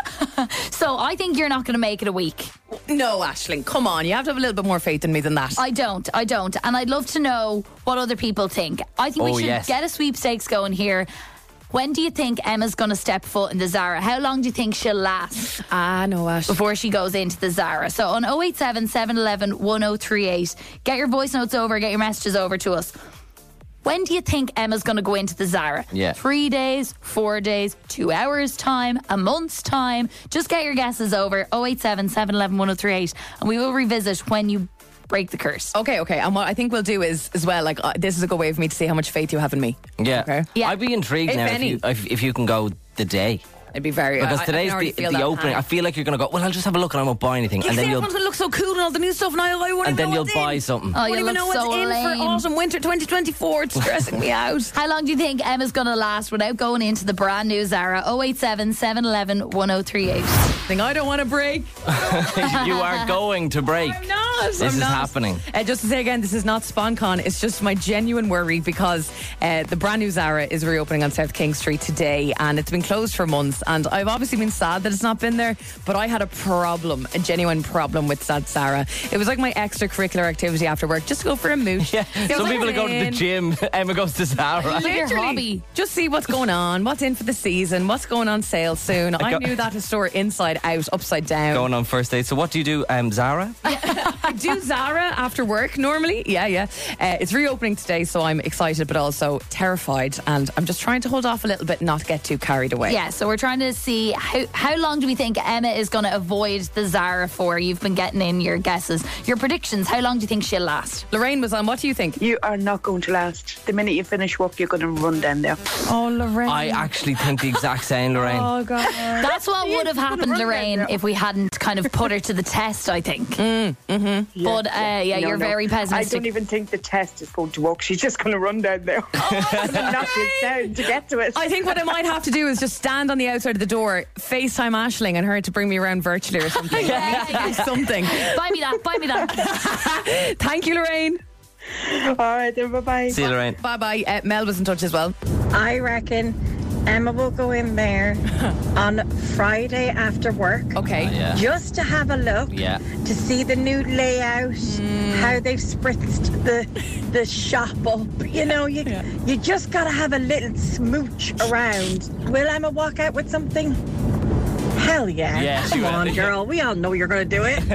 So I think you're not going to make it a week. No, Aisling, come on. You have to have a little bit more faith in me than that. I don't. I don't. And I'd love to know what other people think. I think Oh, we should yes. get a sweepstakes going here. When do you think Emma's going to step foot in the Zara? How long do you think she'll last ah, no, Ash. before she goes into the Zara? So on oh eight seven, seven one one, one oh three eight, get your voice notes over, get your messages over to us. When do you think Emma's going to go into the Zara? Yeah. Three days, four days, two hours' time, a month's time. Just get your guesses over oh eight seven, seven one one, one oh three eight, and we will revisit when you break the curse. Okay, okay. And what I think we'll do is, as well, like, uh, this is a good way for me to see how much faith you have in me. Yeah. Okay. Yeah. I'd be intrigued If now any. if you, if, if you can go the day. It'd be very... Because I, I today's can already the, feel the that opening. panic. I feel like you're going to go, well, I'll just have a look and I won't buy anything. You and see, then you'll everyone's going to look so cool and all the new stuff, and I, I won't and even then know you'll what's buy in. something. Oh, I won't you even know look what's so in lame. for autumn, winter twenty twenty-four. It's stressing me out. How long do you think Emma's going to last without going into the brand new Zara? oh eight seven, seven one one, one oh three eight. Thing I don't want to break. You are going to break. I'm not. This I'm is not. happening. Uh, just to say again, this is not SponCon. It's just my genuine worry because uh, the brand new Zara is reopening on South King Street today, and it's been closed for months. And I've obviously been sad that it's not been there, but I had a problem, a genuine problem with that Zara. It was like my extracurricular activity after work, just to go for a mooch. Yeah. Go Some people go to the in. gym. Emma goes to Zara. Like your Literally, hobby. just see what's going on, what's in for the season, what's going on sale soon. I go- knew that store inside out, upside down. Going on first date. So what do you do, um, Zara? I do Zara after work normally. Yeah, yeah. Uh, it's reopening today, so I'm excited but also terrified, and I'm just trying to hold off a little bit, not get too carried away. Yeah, so we're trying to see how, how long do we think Emma is going to avoid the Zara for? You've been getting in your guesses. Your predictions, how long do you think she'll last? Lorraine was on. What do you think? You are not going to last. The minute you finish work, you're going to run down there. Oh, Lorraine. I actually think the exact same, Lorraine. Oh, God. That's what would have happened, run Lorraine, down there. if we hadn't kind of put her to the test, I think. Mm, mm-hmm. But uh, yeah, No, you're no. very I pessimistic. don't even think the test is going to work. She's just going to run down there. She's going to knock you down to get to it. I think what I might have to do is just stand on the outside of the door, FaceTime Aisling and her to bring me around virtually or something. Yeah, I need to do something. Buy me that, buy me that. Thank you, Lorraine. All right, then, bye-bye. See you, Lorraine. Bye-bye. Uh, Mel was in touch as well. I reckon Emma will go in there on Friday after work. Okay. Ah, yeah. Just to have a look, Yeah. to see the new layout, how they've spritzed the the shop up. You know, you you just gotta have a little smooch around. Will Emma walk out with something? Hell yeah! Yeah, she Come will. on, girl. We all know you're gonna do it.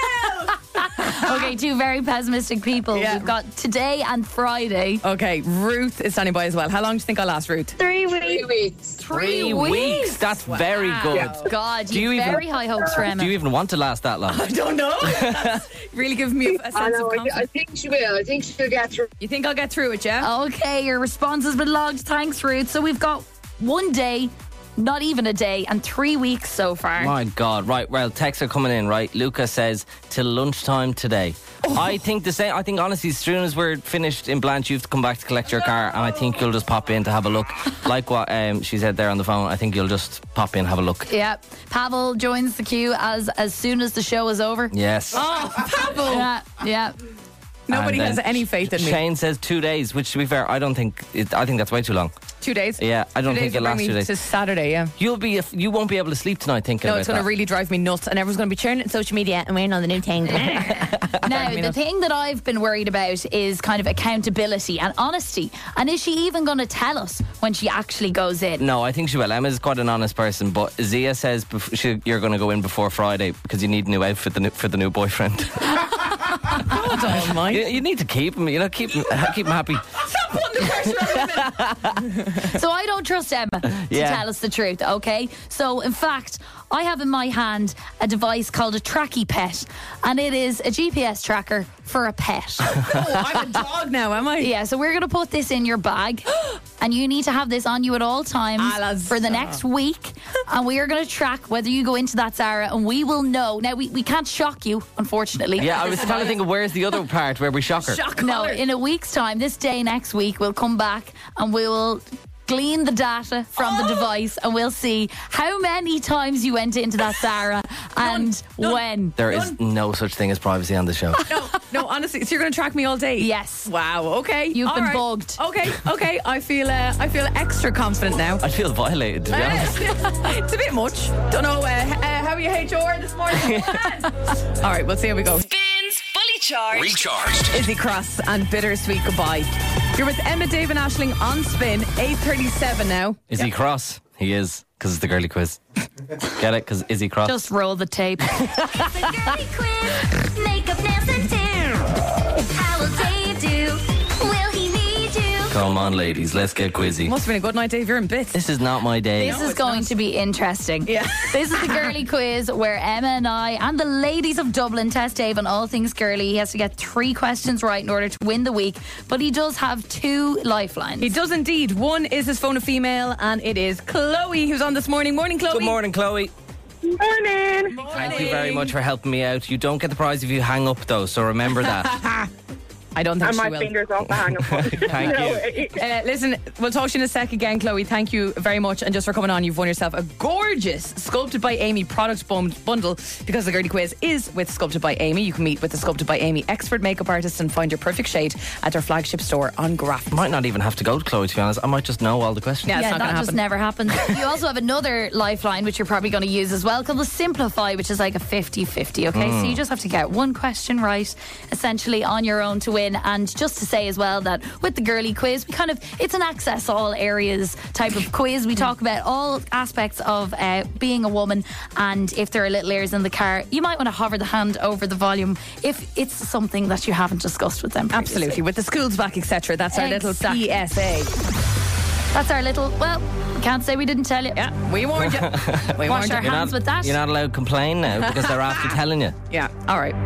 Okay, two very pessimistic people. Yeah. We've got today and Friday. Okay, Ruth is standing by as well. How long do you think I'll last, Ruth? Three weeks. Three weeks. That's very good. God, Do you you even- very high hopes for Emma. Do you even want to last that long? I don't know. That's really giving me a, a sense of confidence. think she will. I think she'll get through. You think I'll get through it, yeah? Okay, your response has been logged. Thanks, Ruth. So we've got one day, not even a day, and three weeks so far. My God. Right. Well, texts are coming in, right? Luca says, till lunchtime today. I think the same. I think, honestly, as soon as we're finished in Blanche, you have to come back to collect your car, and I think you'll just pop in to have a look. Like what um, she said there on the phone, I think you'll just pop in, have a look. Yeah, Pavel joins the queue as as soon as the show is over. Yes. Oh, Pavel. Yeah, yeah. Nobody And has then any faith in me. Shane says two days, which to be fair, I don't think. It, I think that's way too long. Two days? Yeah, I don't two think days it'll will last bring two me days. to Saturday, yeah. You'll be. You won't be able to sleep tonight thinking No, about it's going to that. really drive me nuts, and everyone's going to be churning on social media and wearing all the new things. Now, the thing that I've been worried about is kind of accountability and honesty. And is she even going to tell us when she actually goes in? No, I think she will. Emma's quite an honest person, but Zia says bef- she, you're going to go in before Friday because you need a new outfit the new, for the new boyfriend. God almighty. You, you need to keep him, you know, keep him, keep him happy. Stop putting the pressure on women. So I don't trust Emma to Yeah. tell us the truth, okay? So, in fact, I have in my hand a device called a Tracky Pet, and it is a G P S tracker for a pet. Oh, I'm a dog now, am I? Yeah, so we're going to put this in your bag, and you need to have this on you at all times Ah, lads. for the next week, and we are going to track whether you go into that, Sarah, and we will know. Now, we, we can't shock you, unfortunately. Yeah, I was trying to think of where's the other part where we shock her. Shock No, collar. in a week's time, this day next week, we'll come back and we will glean the data from Oh! the device, and we'll see how many times you went into that, Sarah, and none. when. There is no such thing as privacy on the show. No, no, honestly, so you're going to track me all day? Yes. Wow, okay. You've All been right. bugged. Okay, okay. I feel uh, I feel extra confident now. I feel violated, to be honest. It's a bit much. Don't know, uh, uh, how are you H R this morning? All right, we'll see how we go. Spins Fully Charged. Recharged. Izzy Cross and Bittersweet Goodbye. You're with Emma, Dave and Aisling on Spin, eight thirty-seven now. Is he cross? He is, because it's the girly quiz. Get it? Because is he cross? Just roll the tape. It's a girly quiz. Makeup, nails, and hair. How will Dave do? Will he need you? Come on, ladies, let's get quizzy. Must have been a good night, Dave. You're in bits. This is not my day. This is going to be interesting. Yeah. This is the girly quiz where Emma and I and the ladies of Dublin test Dave on all things girly. He has to get three questions right in order to win the week, but he does have two lifelines. He does indeed. One is his phone a female, and it is Chloe who's on this morning. Morning, Chloe. Good morning, Chloe. Morning. Thank you very much for helping me out. You don't get the prize if you hang up, though, so remember that. I don't think And she my will. fingers off the hanger. Thank No, you. it- Uh, listen, we'll talk to you in a sec again, Chloe. Thank you very much. And just for coming on, you've won yourself a gorgeous Sculpted by Amy product bun- bundle because the girly quiz is with Sculpted by Amy. You can meet with the Sculpted by Amy expert makeup artist and find your perfect shade at their flagship store on Grafton. Might not even have to go to Chloe, to be honest. I might just know all the questions. Yeah, it's yeah, not that gonna just happen. never happens. You also have another lifeline, which you're probably going to use as well, called the Simplify, which is like a fifty-fifty, okay? So you just have to get one question right, essentially, on your own to win. And just to say as well that with the girly quiz, we kind of, it's an access all areas type of quiz. We talk about all aspects of uh, being a woman, and if there are little ears in the car, you might want to hover the hand over the volume if it's something that you haven't discussed with them previously. Absolutely. With the schools back, et cetera. That's our Exactly. little P S A. That's our little, well, can't say we didn't tell you. Yeah, we warned you. We Wash warned our you. hands with that. You're not allowed to complain now because they're after telling you. Yeah, all right.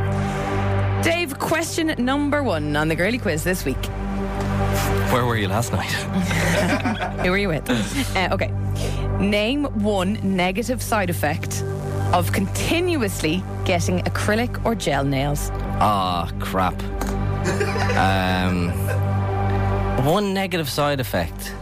Dave, question number one on the girly quiz this week. Where were you last night? Who were you with? Uh, okay. Name one negative side effect of continuously getting acrylic or gel nails. Ah, crap. um, one negative side effect.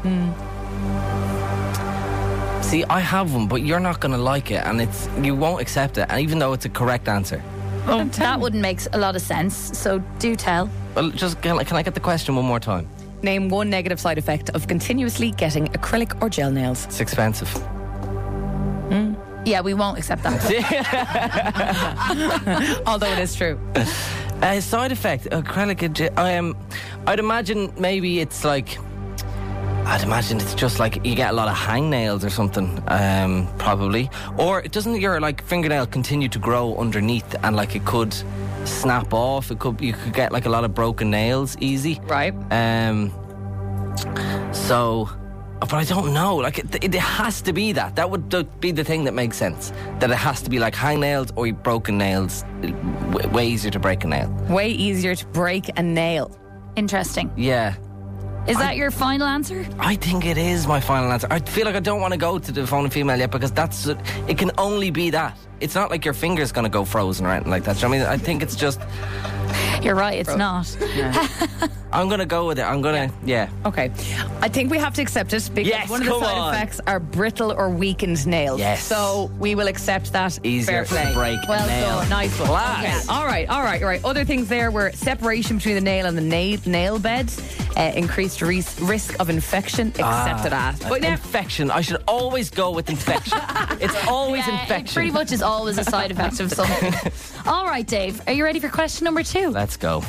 See, I have one, but you're not going to like it, and it's you won't accept it, and even though it's a correct answer. Oh, that wouldn't make a lot of sense, so do tell. Well, just can I, can I get the question one more time? Name one negative side effect of continuously getting acrylic or gel nails. It's expensive. Yeah, we won't accept that. Although it is true. Uh, side effect, acrylic. and ge- Um, I'd imagine maybe it's like. I'd imagine it's just like you get a lot of hangnails or something, um, probably. Or doesn't your like fingernail continue to grow underneath, and like it could snap off? It could you could get like a lot of broken nails easy, Right. Um. So, but I don't know. Like it, it has to be that. That would be the thing that makes sense. That it has to be like hangnails or broken nails. W- way easier to break a nail. Way easier to break a nail. Interesting. Yeah. Is that your final answer? I think it is my final answer. I feel like I don't want to go to the phone and female yet because that's it can only be that. It's not like your finger's going to go frozen or anything like that. Do you know what I mean? I think it's just You're right, it's Bro. not. I'm going to go with it. I'm going to, yeah. Okay. I think we have to accept it because Yes, one of the come side on. effects are brittle or weakened nails. Yes. So we will accept that. Easier Fair play. to break a well nail. done. Nice one. Class. Okay. All right, all right, all right. Other things there were separation between the nail and the nail, nail bed, uh, increased ris- risk of infection, accepted Ah, as. But now, infection. I should always go with infection. It's always Yeah, it infection. pretty much is always a side effect of something. All right, Dave, are you ready for question number two? Let's go.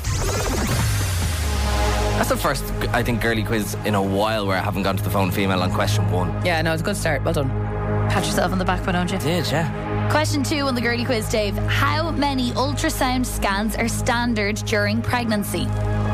That's the first, I think, girly quiz in a while where I haven't gone to the phone female on question one. yeah, no, it's a good start. Well done. Pat yourself on the back, why don't you? Did, yeah. Question two on the girly quiz, Dave. How many ultrasound scans are standard during pregnancy?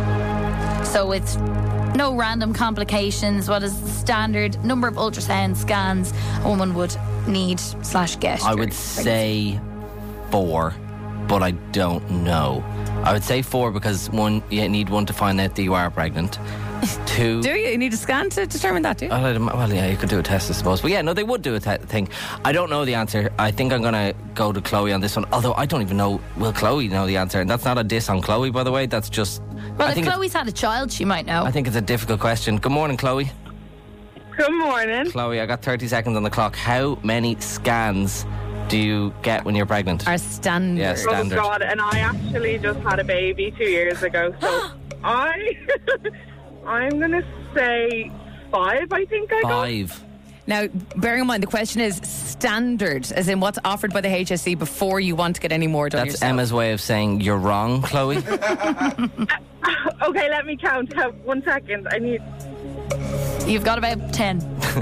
So with no random complications, what is the standard number of ultrasound scans a woman would need slash get? I during would pregnancy? say four, but I don't know. I would say four because one, you need one to find out that you are pregnant. Two. Do you? You need a scan to determine that, do you? Well, I'd ima- well, yeah, you could do a test, I suppose. But yeah, no, they would do a te- thing. I don't know the answer. I think I'm going to go to Chloe on this one. Although I don't even know, will Chloe know the answer? And that's not a diss on Chloe, by the way. That's just... Well, I if think, it's, Chloe's had a child, she might know. I think it's a difficult question. Good morning, Chloe. Good morning. Chloe, I got thirty seconds on the clock. How many scans do you get when you're pregnant? Our standard. Yeah, Oh standard. God! And I actually just had a baby two years ago, so I, I'm gonna say five. I think I got. Five. Now, bearing in mind, the question is standard, as in what's offered by the H S E before you want to get any more done That's yourself. Emma's way of saying you're wrong, Chloe. Okay, let me count. Have one second. I need. You've got about ten.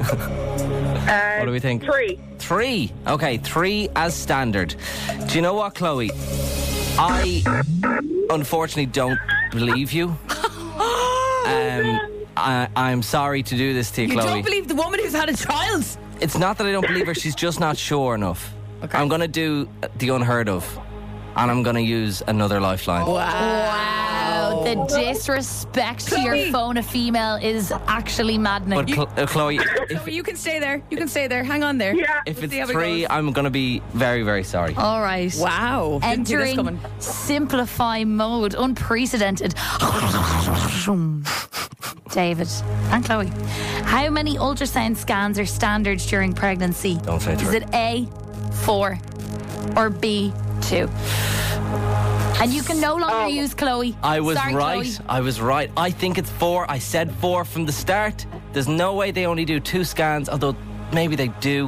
Uh, What do we think? Three. Three. Okay, three as standard. Do you know what, Chloe? I unfortunately don't believe you. Um, I, I'm sorry to do this to you, You Chloe. don't believe the woman who's had a child? It's not that I don't believe her, she's just not sure enough. Okay. I'm going to do the unheard of, and I'm going to use another lifeline. Wow, the disrespect to your phone a female is actually maddening. But Cl- uh, Chloe, if, You can stay there. You can stay there. Hang on there. Yeah. if See how it's it three, goes. I'm going to be very, very sorry. All right. Wow. Didn't see this Entering coming. simplify mode, unprecedented. David and Chloe, how many ultrasound scans are standard during pregnancy? Don't say Is three. it A, four, or B, two? And you can no longer use Chloe. I was Sorry, right. Chloe. I was right. I think it's four. I said four from the start. There's no way they only do two scans, although maybe they do.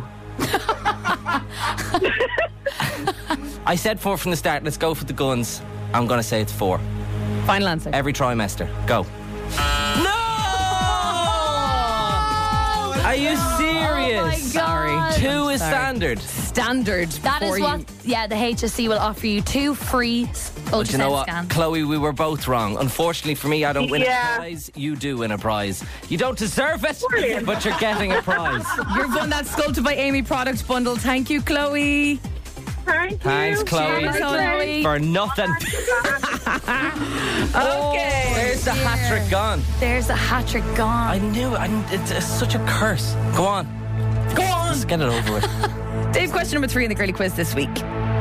I said four from the start. Let's go for the guns. I'm going to say it's four. Final answer. Every trimester. Go. No! Are you serious? Oh my God. Two is Sorry. standard. Standard. That is before what, you- yeah, the H S C will offer you two free s- But you know ultrasound what, scans. Chloe, we were both wrong. Unfortunately for me, I don't win Yeah. a prize. You do win a prize. You don't deserve it, Brilliant. but you're getting a prize. You've won that Sculpted by Amy product bundle. Thank you, Chloe. Thank you. Thanks, Chloe. Cheers, Chloe. For nothing. Okay. There's the hat trick gone. There's a hat trick gone. I knew it. I, it's, it's such a curse. Go on. Go on. Let's get it over with. Dave, question number three in the girly quiz this week.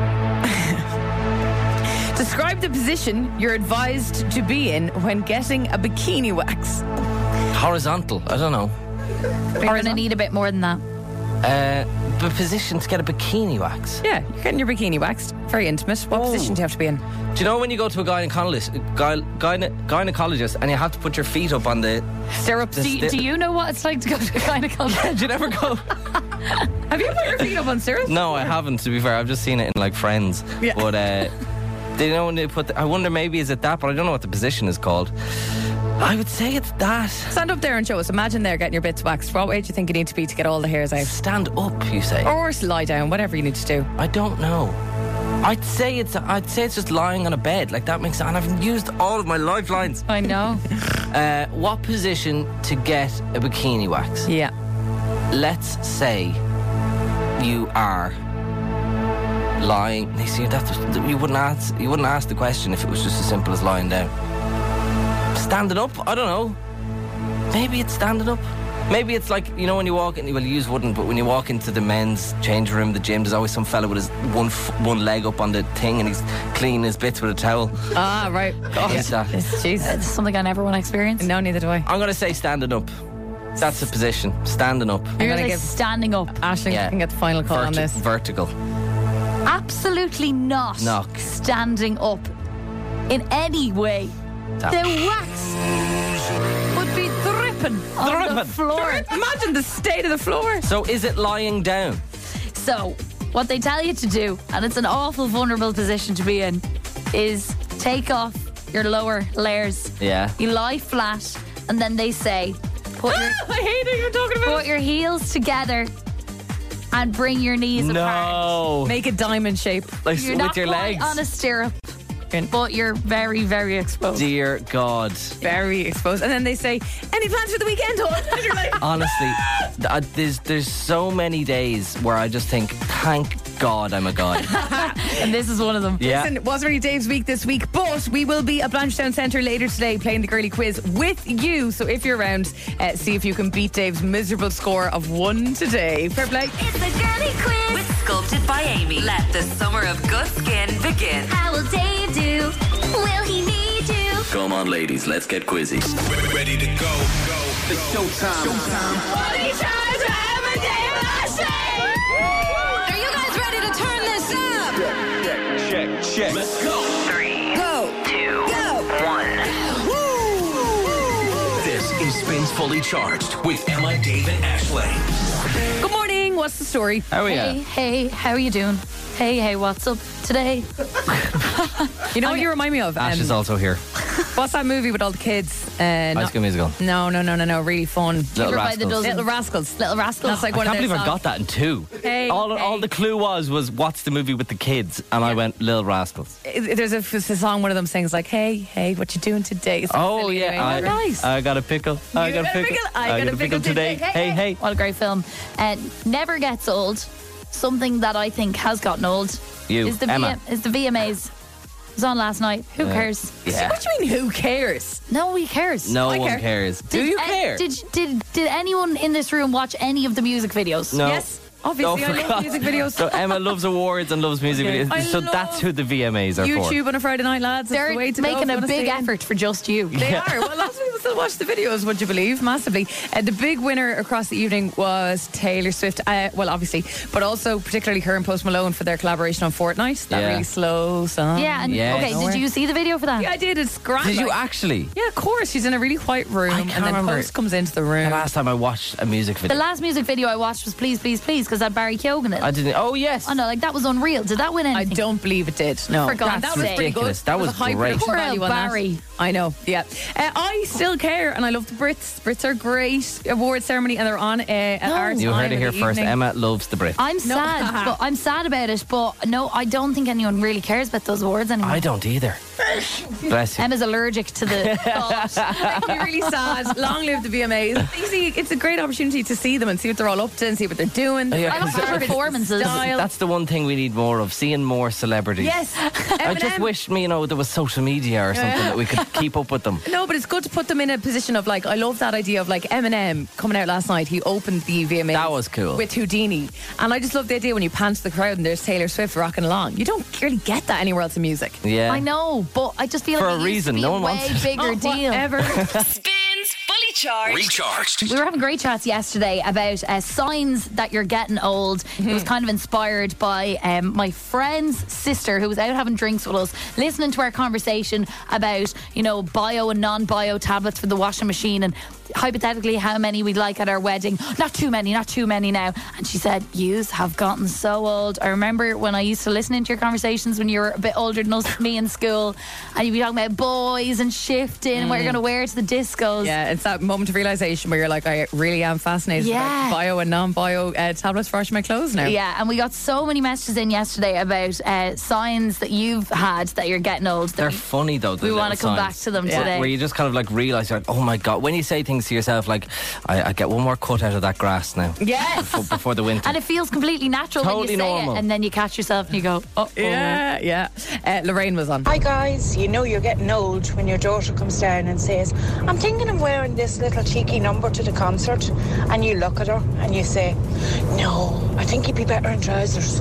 Describe the position you're advised to be in when getting a bikini wax. Horizontal. I don't know. We're going to need a bit more than that. Uh, the position to get a bikini wax. Yeah, you're getting your bikini waxed. Very intimate. What position do you have to be in? Do you know when you go to a gynecologist, gyne, gyne, gynecologist and you have to put your feet up on the... Stirrups. the Do, sti- do you know what it's like to go to a gynecologist? Did you never go? Have you put your feet up on stirrups? No, I haven't, to be fair. I've just seen it in, like, Friends. Yeah. But, uh... do you know when they put... The, I wonder maybe is it that, but I don't know what the position is called. I would say it's that. Stand up there and show us. Imagine there getting your bits waxed. What way do you think you need to be to get all the hairs out? Stand up, you say? Or lie down, whatever you need to do. I don't know. I'd say it's I'd say it's just lying on a bed. Like, that makes sense. And I've used all of my lifelines. I know. Uh, what position to get a bikini wax? Yeah. Let's say you are lying. You see, that's, you wouldn't ask. You wouldn't ask the question if it was just as simple as lying down. Standing up? I don't know. Maybe it's standing up. Maybe it's like, you know, when you walk in, well, you use wouldn't, but when you walk into the men's change room, the gym, there's always some fella with his one f- one leg up on the thing and he's cleaning his bits with a towel. Ah, right. God. Hate that. Jesus. It's something I never want to experience. No, neither do I. I'm going to say standing up. That's the position. Standing up. You're gonna going to give- standing up. Ashling Yeah. can get the final call on Verti- this. Vertical. Absolutely not Knock. standing up in any way. Tap. The wax would be dripping on the Dripping. floor. Imagine the state of the floor. So is it lying down? So, what they tell you to do, and it's an awful vulnerable position to be in, is take off your lower layers. Yeah. You lie flat, and then they say, put your, I hate it you're talking about. put your heels together and bring your knees apart. No. Make a diamond shape. Like You're with not your quite legs. on a stirrup, but you're very, very exposed. Dear God. Very exposed. And then they say, any plans for the weekend, hon? And you're like, Honestly, th- uh, there's there's so many days where I just think, thank God I'm a guy. And this is one of them. Yeah. listen, it wasn't really Dave's week this week, but we will be at Blanchetown Centre later today playing the girly quiz with you. So if you're around, uh, see if you can beat Dave's miserable score of one today. Fair play. It's the girly quiz with Sculpted by Amy. Let the summer of good skin begin. How will Dave do? Will he need you? Come on, ladies, let's get quizzy. Ready to go, go. It's showtime. Are you guys ready to turn this up? Check, check. Let's go. Three, Go. two, Go. one. This is Spins Fully Charged with Emma, Dave, and Ashling. Good morning. What's the story? How are Hey, you? hey, how are you doing? Hey, hey, what's up today? You know what you remind me of? Ash Um, is also here. What's that movie with all the kids? Uh, High not- School Musical. No, no, no, no, no. Really fun. Little Keeper by the Rascals. dozen. Little Rascals. Little Rascals. That's like I one can't of their believe I songs. got that in two. Hey, all, hey. all the clue was was what's the movie with the kids, and I went Little Rascals. It- There's a, it's a song one of them sings like, "Hey, hey, what you doing today?" It's Oh silly yeah, anyway. I, nice. I got a pickle. I You got a pickle. I got a pickle today. Hey, hey. What a great film. Uh, never gets old. Something that I think has gotten old You, is the Emma. V- is the V M As. It was on last night. Who Yeah. cares? Yeah. What do you mean? Who cares? No, who cares? No I one care. cares. Do Did you an- care? Did did did anyone in this room watch any of the music videos? No. Yes, obviously, Oh, I for love God. music videos. So Emma loves awards and loves music Okay. videos. I So love that's who the V M As are YouTube for. on a Friday night, lads. It's They're the way to go making if you a wanna big stay in. effort for just you. They are. Well, lots of people still watch the videos, would you believe? Massively. Uh, the big winner across the evening was Taylor Swift. Uh, well, obviously, but also particularly her and Post Malone for their collaboration on Fortnite. That Yeah. really slow song. Yeah, and Yes. okay, Nowhere. did you see the video for that? Yeah, I did. It's grand. Did you like- actually? Yeah, of course. She's in a really white room, I and can't then remember. Post comes into the The room. last time I watched a music The video. last music video I watched was Please, Please, Please, because that Barry Keoghan in it. I didn't. Oh yes. I know, like that was unreal. Did that win I anything? don't believe it did. No, For God's that was sake. pretty good. Ridiculous. That There was a high great. production Poor value old on that. Barry. I know. Yeah, uh, I still care, and I love the Brits. Brits are great. Award ceremony, and they're on uh, at No. our You time heard it in here the first. evening. Emma loves the Brit. I'm No. sad, but I'm sad about it. But no, I don't think anyone really cares about those awards anymore. I don't either. Bless you. Emma's allergic to the thought. It'd be really sad. Long live the V M As. You see, it's a great opportunity to see them and see what they're all up to and see what they're doing. Yeah, I love 'cause the performances. Style. That's the one thing we need more of, seeing more celebrities. Yes. I just Eminem. wish, you know, there was social media or something that we could keep up with them. No, but it's good to put them in a position of like, I love that idea of like Eminem coming out last night. He opened the V M As. That was cool. With Houdini. And I just love the idea when you pan to the crowd and there's Taylor Swift rocking along. You don't really get that anywhere else in music. Yeah. I know, but I just feel For like a it used reason, to be no a one way wants it. bigger Oh, deal. whatever. Spins Fully Charged. Recharged. We were having great chats yesterday about uh, signs that you're getting old. It was kind of inspired by um, my friend's sister who was out having drinks with us, listening to our conversation about, you know, bio and non-bio tablets for the washing machine and hypothetically how many we'd like at our wedding. Not too many, not too many now. And she said, yous have gotten so old. I remember when I used to listen into your conversations when you were a bit older than us, me in school, and you'd be talking about boys and shifting and what you're going to wear to the discos. Yeah, it's that moment of realization where you're like, I really am fascinated Yeah. about bio and non-bio uh, tablets for washing my clothes now. Yeah, and we got so many messages in yesterday about uh, signs that you've had that you're getting old. That They're funny though. the We wanna little come back signs. to them Yeah. today. Where you just kind of like realise, you're like, oh my God, when you say things to yourself, like, I, I get one more cut out of that grass now. Yes. Before, before the winter. And it feels completely natural Totally when you say normal. it, and then you catch yourself and you go, oh, Yeah, yeah. Uh, Lorraine was on. Hi guys, you know you're getting old when your daughter comes down and says, I'm thinking of wearing this little cheeky number to the concert, and you look at her and you say, no, I think you'd be better in trousers.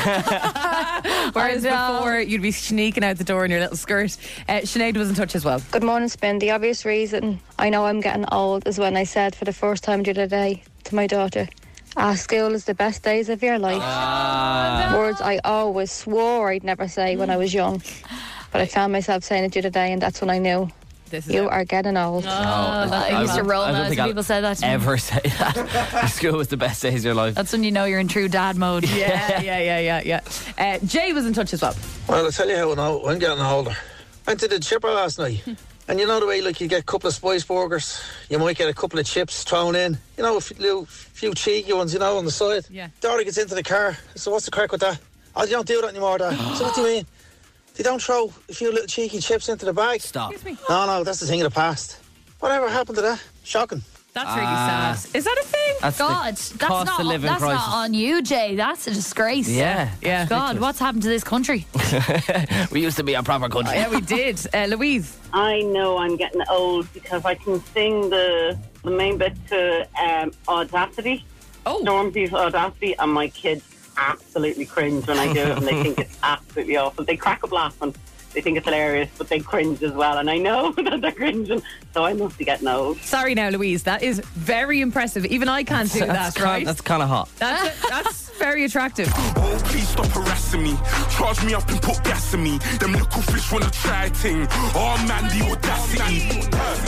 Whereas before, you'd be sneaking out the door in your little skirt. Uh, Sinead was in touch as well. Good morning, Spin. The obvious reason I know I'm getting old is when I said for the first time the other day to my daughter, ah, school is the best days of your life. Ah. Words I always swore I'd never say when I was young. But I found myself saying it the other day, and that's when I knew. This is you it. are getting old. Oh, I used to roll I don't my eyes think when I'll people say that to me. ever say that. School was the best days of your life. That's when you know you're in true dad mode. Yeah, yeah, yeah, yeah, yeah. Uh, Jay was in touch as well. Well, I'll tell you how now, I'm getting older. Went to the chipper last night. And you know the way, like, you get a couple of spice burgers, you might get a couple of chips thrown in, you know, a few, few cheeky ones, you know, on the side. Yeah. Daughter gets into the car. So what's the crack with that? Oh, you don't do that anymore, Dad. So what do you mean? They don't throw a few little cheeky chips into the bag. Stop. No, no, that's the thing of the past. Whatever happened to that? Shocking. That's Ah. really sad. Is that a thing? That's the God, that's cost not of living that's crisis. not on you, Jay. That's a disgrace. Yeah. Yeah. God, what's happened to this country? We used to be a proper country. Yeah, we did. Uh, Louise. I know I'm getting old because I can sing the the main bit to um, Audacity. Oh. Stormzy's Audacity, and my kids absolutely cringe when I do it, and they think it's absolutely awful. They crack up laughing. They think it's hilarious, but they cringe as well, and I know that they're cringing, so I must be getting old. Sorry now, Louise. That is very impressive. Even I can't do That's that, kind- right? That's kind of hot. That's, that's very attractive. Oh, please stop harassing me. Charge me up and put gas in me. Them little fish wanna try a thing. Oh, man, the audacity.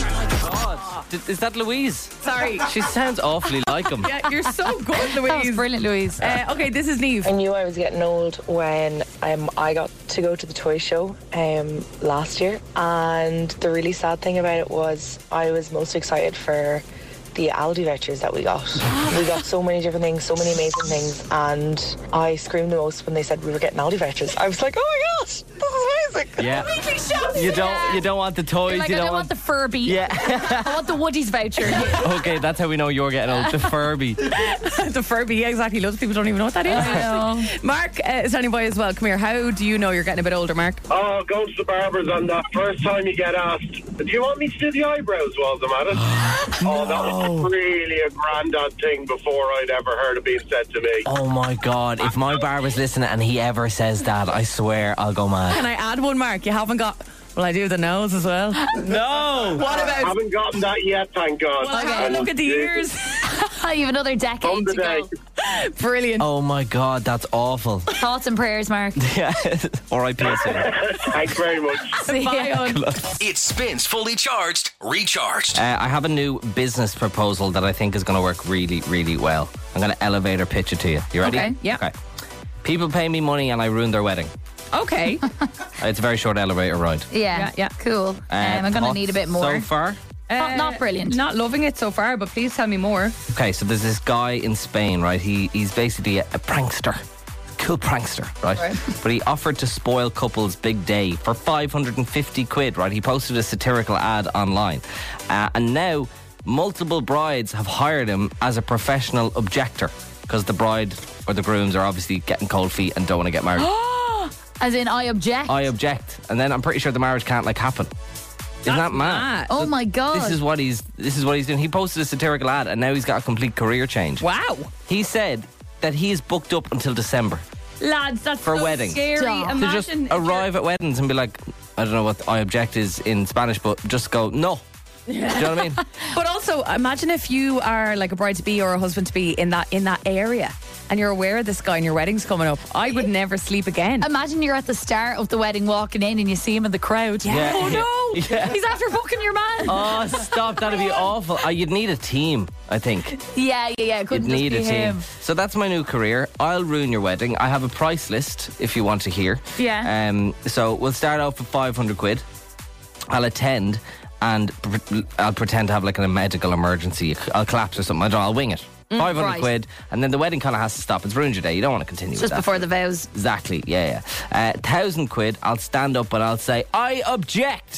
D- Is that Louise? Sorry. She sounds awfully like him. Yeah, you're so good, Louise. That was brilliant, Louise. Uh, okay, this is Niamh. I knew I was getting old when um, I got to go to the toy show um, last year, and the really sad thing about it was I was most excited for the Aldi vouchers that we got. We got so many different things, so many amazing things, and I screamed the most when they said we were getting Aldi vouchers. I was like, oh my gosh, this is amazing. Yeah. Completely shocked. You don't. You don't want the toys. You're like, you I don't don't want the Furby. Yeah. I want the Woody's voucher. Okay, that's how we know you're getting old. The Furby. The Furby, yeah, exactly. Loads of people don't even know what that is. I know. Mark uh, is standing by as well. Come here. How do you know you're getting a bit older, Mark? Oh, go to the barber's on that first time you get asked, do you want me to do the eyebrows while I'm at it? Oh, that was really a granddad thing before I'd ever heard it being said to me. Oh my God! If my barber's listening and he ever says that, I swear I'll go mad. Can I add one, Mark? You haven't got... Will I do the nose as well? No! What I about... haven't gotten that yet, thank God. Well, have a look at the ears. You have another decade to go. Brilliant. Oh my God, that's awful. Thoughts and prayers, Mark. Yeah. R I P Thanks very much. See ya. It spins fully charged, recharged. Uh, I have a new business proposal that I think is going to work really, really well. I'm going to elevator pitch it to you. You ready? Okay, yeah. Okay. People pay me money and I ruin their wedding. Okay. It's a very short elevator ride. Yeah, Yeah, yeah. cool. Um, Uh, I'm going to thoughts need a bit more. So far? Not- not brilliant. Not loving it so far, but please tell me more. Okay, so there's this guy in Spain, right? He He's basically a, a prankster. Cool prankster, right? Right. But he offered to spoil couples' big day for five hundred fifty quid, right? He posted a satirical ad online. Uh, and now multiple brides have hired him as a professional objector because the bride or the grooms are obviously getting cold feet and don't want to get married. As in, I object. I object. And then I'm pretty sure the marriage can't like happen. Isn't that mad? Oh my God. This is what he's this is what he's doing. He posted a satirical ad and now he's got a complete career change. Wow. He said that he is booked up until December Lads, that's for so weddings. scary. Stop. To Imagine just if you're- arrive at weddings and be like, I don't know what I object is in Spanish, but just go, no. Do you know what I mean? But also, imagine if you are like a bride to be or a husband to be in that in that area, and you're aware of this guy and your wedding's coming up. I would never sleep again. Imagine you're at the start of the wedding walking in and you see him in the crowd. Yeah. Oh no! Yeah. He's after booking your man. Oh, stop. That'd be awful. Uh, you'd need a team, I think. Yeah, yeah, yeah. It couldn't You'd just need be a team. him. So that's my new career. I'll ruin your wedding. I have a price list if you want to hear. Yeah. Um. So we'll start off with five hundred quid. I'll attend and pr- I'll pretend to have like a medical emergency. I'll collapse or something. I don't know. I'll wing it. five hundred right. quid. And then the wedding kind of has to stop. It's ruined your day. You don't want to continue Just with that. before the vows. Exactly. Yeah, yeah. Uh, thousand quid. I'll stand up and I'll say, I object.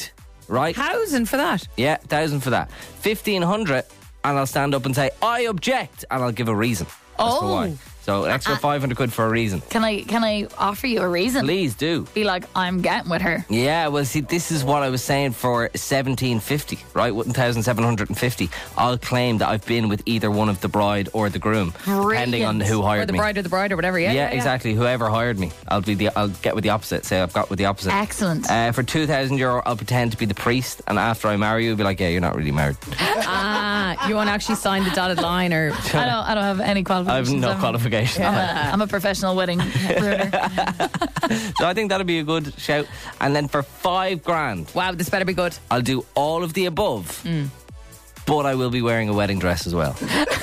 right? Thousand for that. Yeah, thousand for that. Fifteen hundred, and I'll stand up and say I object, and I'll give a reason. As to Oh. why. So an extra Uh, five hundred quid for a reason. Can I can I offer you a reason? Please do. Be like, I'm getting with her. Yeah, well, see, this is what I was saying for seventeen fifty, right? one thousand seven hundred fifty. I'll claim that I've been with either one of the bride or the groom, depending on who hired Or the me. bride or the bride or whatever. Yeah, yeah, yeah, yeah. exactly. Whoever hired me, I'll be the. I'll get with the opposite. Say I've got with the opposite. Excellent. Uh, for two thousand euro, I'll pretend to be the priest, and after I marry you, be like, yeah, you're not really married. Ah, you won't actually sign the dotted line, or I don't I don't have any I have qualifications. no I'm- qualification. I'm, a, I'm a professional wedding ruiner. So I think that'll be a good shout. And then for five grand, wow, this better be good. I'll do all of the above, Mm. but I will be wearing a wedding dress as well.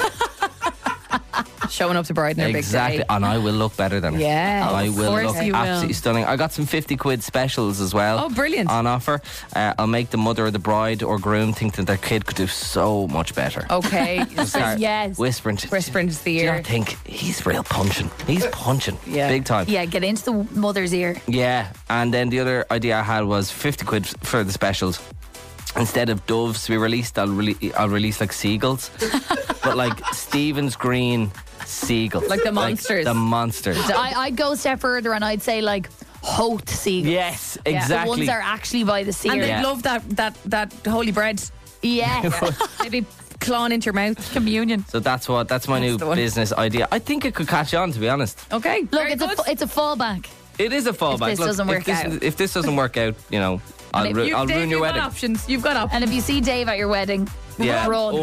Showing up to bride in her Exactly, big day. and I will look better than her. Yeah, I of will course look you will. absolutely stunning. I got some fifty quid specials as well. Oh, brilliant. On offer. Uh, I'll make the mother or the bride or groom think that their kid could do so much better. Okay. Just start yes. Whispering to Whispering to the Do you ear. not think he's real punching? He's punching. Yeah. Big time. Yeah, get into the mother's ear. Yeah, and then the other idea I had was fifty quid for the specials. Instead of doves to be released, I'll, re- I'll release like seagulls. But like Stephen's Green seagulls. Like the monsters. the monsters. I, I'd go a step further and I'd say like Hoth seagulls. Yes, Yeah, exactly. the ones that are actually by the sea. And they Yeah. love that that that holy bread. Yeah. They'd be clawing into your mouth. Communion. So that's what that's my new the one. business idea. I think it could catch on, to be honest. Okay. Look, very it's a, good. fa- it's a fallback. It is a fallback. this Look, doesn't if work this, out. If this doesn't work out, you know, I'll, And if ru- you- I'll Dave, ruin your you've wedding. got options. You've got options. And if you see Dave at your wedding, Yeah. run.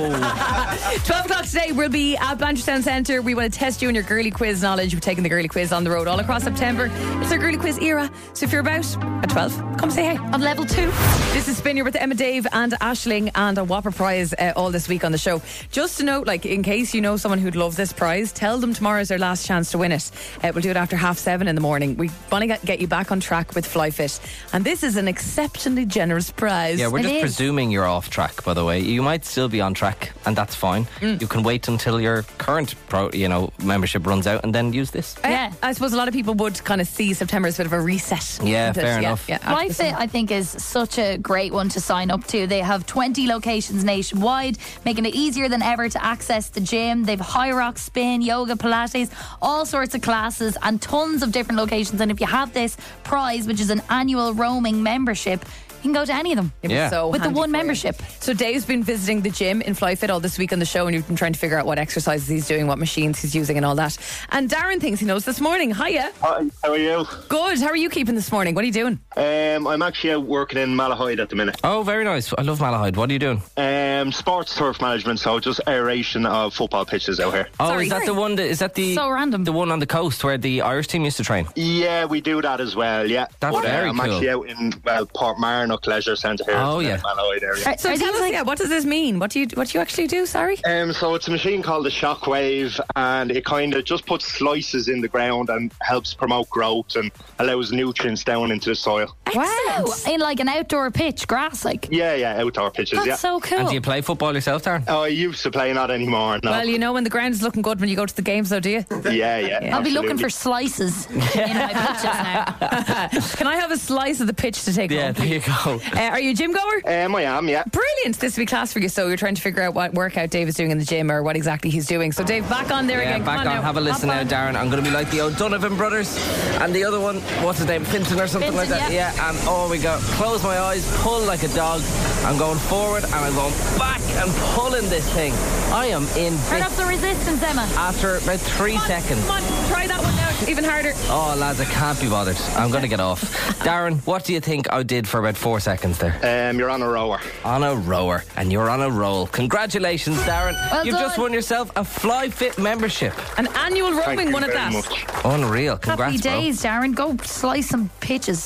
Oh. twelve o'clock today, we'll be at Blanchardstown Centre. We want to test you on your girly quiz knowledge. We're taking the girly quiz on the road all across September. It's our girly quiz era. So if you're about at twelve, come say hey. On level two. This is Spin. You're with Emma, Dave and Aisling, and a Whopper prize uh, all this week on the show. Just to note, like, in case you know someone who'd love this prize, tell them tomorrow's their last chance to win it. Uh, we'll do it after half seven in the morning. We want to get, get you back on track with FlyFit. And this is an exceptionally generous prize. Yeah, we're It just is. presuming you're off track, by the way. You might still be on track, and that's fine. Mm. You can wait until your current pro, you know, membership runs out and then use this. Uh, Yeah. I suppose a lot of people would kind of see September as a bit of a reset. Yeah, But, fair enough. Yeah, after the FlyFit, summer. I think, is such a great one to sign up to. They have twenty locations nationwide, making it easier than ever to access the gym. They've high rock, spin, yoga, Pilates, all sorts of classes and tons of different locations. And if you have this prize, which is an annual roaming membership, you can go to any of them. It was Yeah. so With the handy one for you. membership. So Dave's been visiting the gym in FlyFit all this week on the show, and you've been trying to figure out what exercises he's doing, what machines he's using, and all that. And Darren thinks he knows this morning. Hiya. Hi, how are you? Good. How are you keeping this morning? What are you doing? Um, I'm actually out working in Malahide at the minute. Oh, very nice. I love Malahide. What are you doing? Um, sports turf management, so just aeration of football pitches out here. Oh, Sorry. is that the one? That, is that the So random. the one on the coast where the Irish team used to train? Yeah, we do that as well, yeah. That's but, uh, very I'm cool. actually out in, well, Port Marnock Leisure Centre here. Oh, in yeah. the Malahide area. Are- So are tell these us, like- yeah, what does this mean? What do you what do you actually do? Sorry. Um, so it's a machine called the Shockwave, and it kind of just puts slices in the ground and helps promote growth and allows nutrients down into the soil. Wow. In like an outdoor pitch, grass, like. Yeah, yeah, outdoor pitches, That's yeah. so cool. And do you play football yourself, Darren? Oh, I used to play, not anymore, no. Well, you know when the ground is looking good when you go to the games, though, do you? yeah, yeah. I'll be looking absolutely. for slices in my pitches now. Can I have a slice of the pitch to take Yeah, home? there you go. Uh, are you a gym goer? Um, I am, yeah. Brilliant. This will be class for you. So you're trying to figure out what workout Dave is doing in the gym or what exactly he's doing. So Dave, back on there Yeah, again. back Come on. now. Have a listen now, Hop on. Darren. I'm going to be like the O'Donovan brothers, and the other one, what's his name, Finton or something like Finton, that. yeah. Yeah. And oh, we go. Close my eyes, pull like a dog. I'm going forward and I'm going back and pulling this thing. I am in. Turn up bits the resistance, Emma. after about three seconds. Come on, try that one now. Even harder. Oh, lads, I can't be bothered. I'm going to get off. Darren, what do you think I did for about four seconds there? Um, you're on a rower. On a rower, and you're on a roll. Congratulations, Darren. Well You've done. just won yourself a FlyFit membership. An annual Thank roaming you one at very that. much. Unreal. Congrats, Happy days, Darren. Go slice some pitches.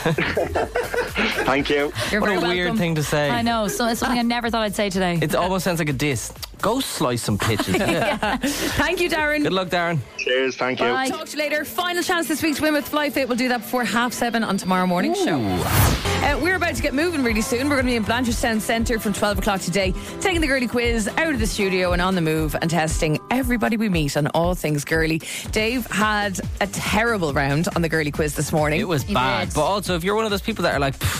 Thank you. You're What very a weird welcome. thing to say. I know. So it's something I never thought I'd say today. It almost sounds like a diss. Go slice some pitches. Thank you, Darren. Good luck, Darren. Cheers, thank you. Bye. Talk to you later. Final chance this week to win with FlyFit. We'll do that before half seven on tomorrow morning's show. Uh, we're about to get moving really soon. We're going to be in Blanchardstown Centre from twelve o'clock today, taking the girly quiz out of the studio and on the move and testing everybody we meet on all things girly. Dave had a terrible round on the girly quiz this morning. It was He bad. did. But also, if you're one of those people that are like, "Pff,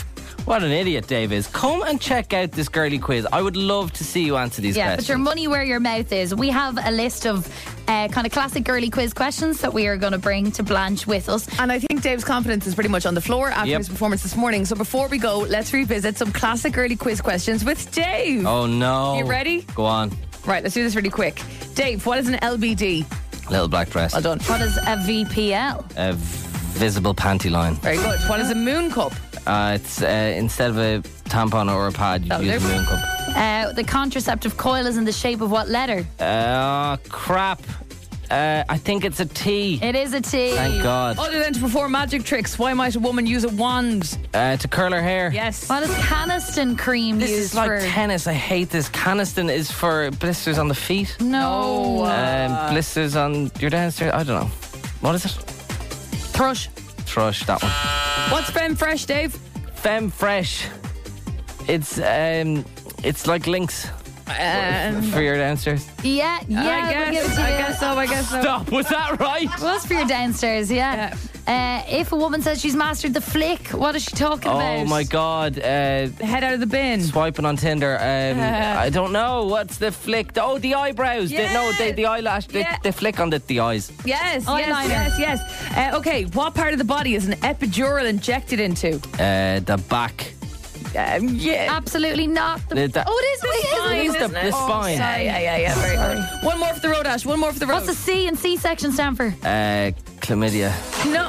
What an idiot Dave is. Come and check out this girly quiz. I would love to see you answer these Yeah, questions. put your money where your mouth is. We have a list of uh, kind of classic girly quiz questions that we are going to bring to Blanche with us. And I think Dave's confidence is pretty much on the floor after Yep. his performance this morning. So before we go, let's revisit some classic girly quiz questions with Dave. Oh no. You ready? Go on. Right, let's do this really quick. Dave, what is an L B D? Little black dress. Well done. What is a V P L? A visible panty line. Very good. What is a moon cup? Uh, it's uh, instead of a tampon or a pad, you That'll use do. a moon cup. Uh, the contraceptive coil is in the shape of what letter? Uh, crap. Uh, I think it's a T. It is a T. Thank God. Other than to perform magic tricks, why might a woman use a wand? Uh, to curl her hair. Yes. What is Caniston cream This used is like for? tennis. I hate this. Caniston is for blisters on the feet. No. Um, blisters on your downstairs. I don't know. What is it? Thrush. Thrush, that one. What's Femme Fresh, Dave? Femme Fresh. It's um, it's like Lynx Um, for your downstairs. Yeah, yeah. I we'll guess, give it to I you. guess so, I guess so. Stop. Was that right? It was for your downstairs, yeah. Uh, if a woman says she's mastered the flick, what is she talking Oh about? my God. Uh, Head out of the bin. swiping on Tinder. Um, Uh. I don't know. What's the flick? Oh, the eyebrows. The- no, the, the eyelash. The, Yeah. the flick on the, the eyes. Yes, yes, Eyeliner. yes, yes. Uh, okay, what part of the body is an epidural injected into? Uh, the back. Um, yeah. Absolutely not. The, The- the- oh, it is. The it is, spine, it is. the- isn't it? the spine. Yeah, yeah, yeah, yeah. Very good. One more for the road, Ash. One more for the road. What's the C in C-section stand for? Uh, chlamydia. No,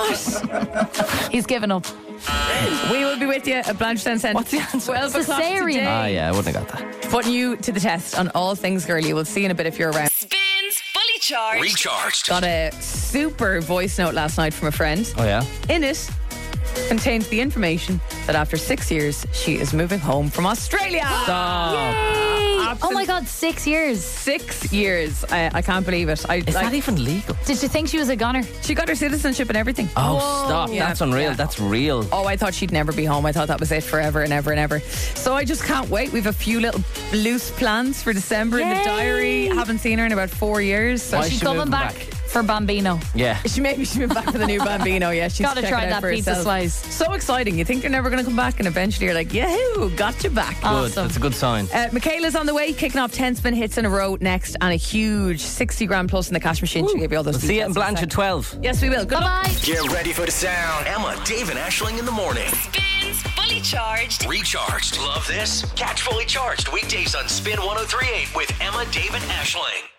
what? He's given up. We will be with you at Blanchetown Centre. What's the answer? twelve o'clock Cesarean. today. Ah, yeah, I wouldn't have got that. Putting you to the test on all things girly. We'll see in a bit if you're around. Spins Fully Charged. Recharged. Got a super voice note last night from a friend. Oh, yeah? In it contains the information that after six years, she is moving home from Australia. Stop. Yay! Absolute- Oh my God, six years. Six years. I, I can't believe it. I, Is like, that even legal? Did you think she was a goner? she got her citizenship and everything. Oh, Whoa. stop. Yeah, That's unreal. yeah. That's real. Oh, I thought she'd never be home. I thought that was it forever and ever and ever. So I just can't wait. We've a few little loose plans for December in the Yay. diary. Haven't seen her in about four years. So Why she, is She's she coming moving back, back? for Bambino. Yeah. she maybe she went back for the new Bambino. Yeah, she's Gotta checking try it out that for pizza herself. slice. So exciting. You think they're never going to come back, and eventually you're like, yahoo, got you back. Good. Awesome. That's a good sign. Uh, Michaela's on the way, kicking off ten spin hits in a row next, and a huge sixty grand plus in the cash machine. She gave you all those See you in details Blanche in a at twelve. sec. Yes, we will. Good luck. Bye-bye. Get ready for the sound. Emma, Dave, and Ashling in the morning. Spins Fully Charged. Recharged. Love this? Catch Fully Charged weekdays on Spin one oh three point eight with Emma, Dave, and Ashling.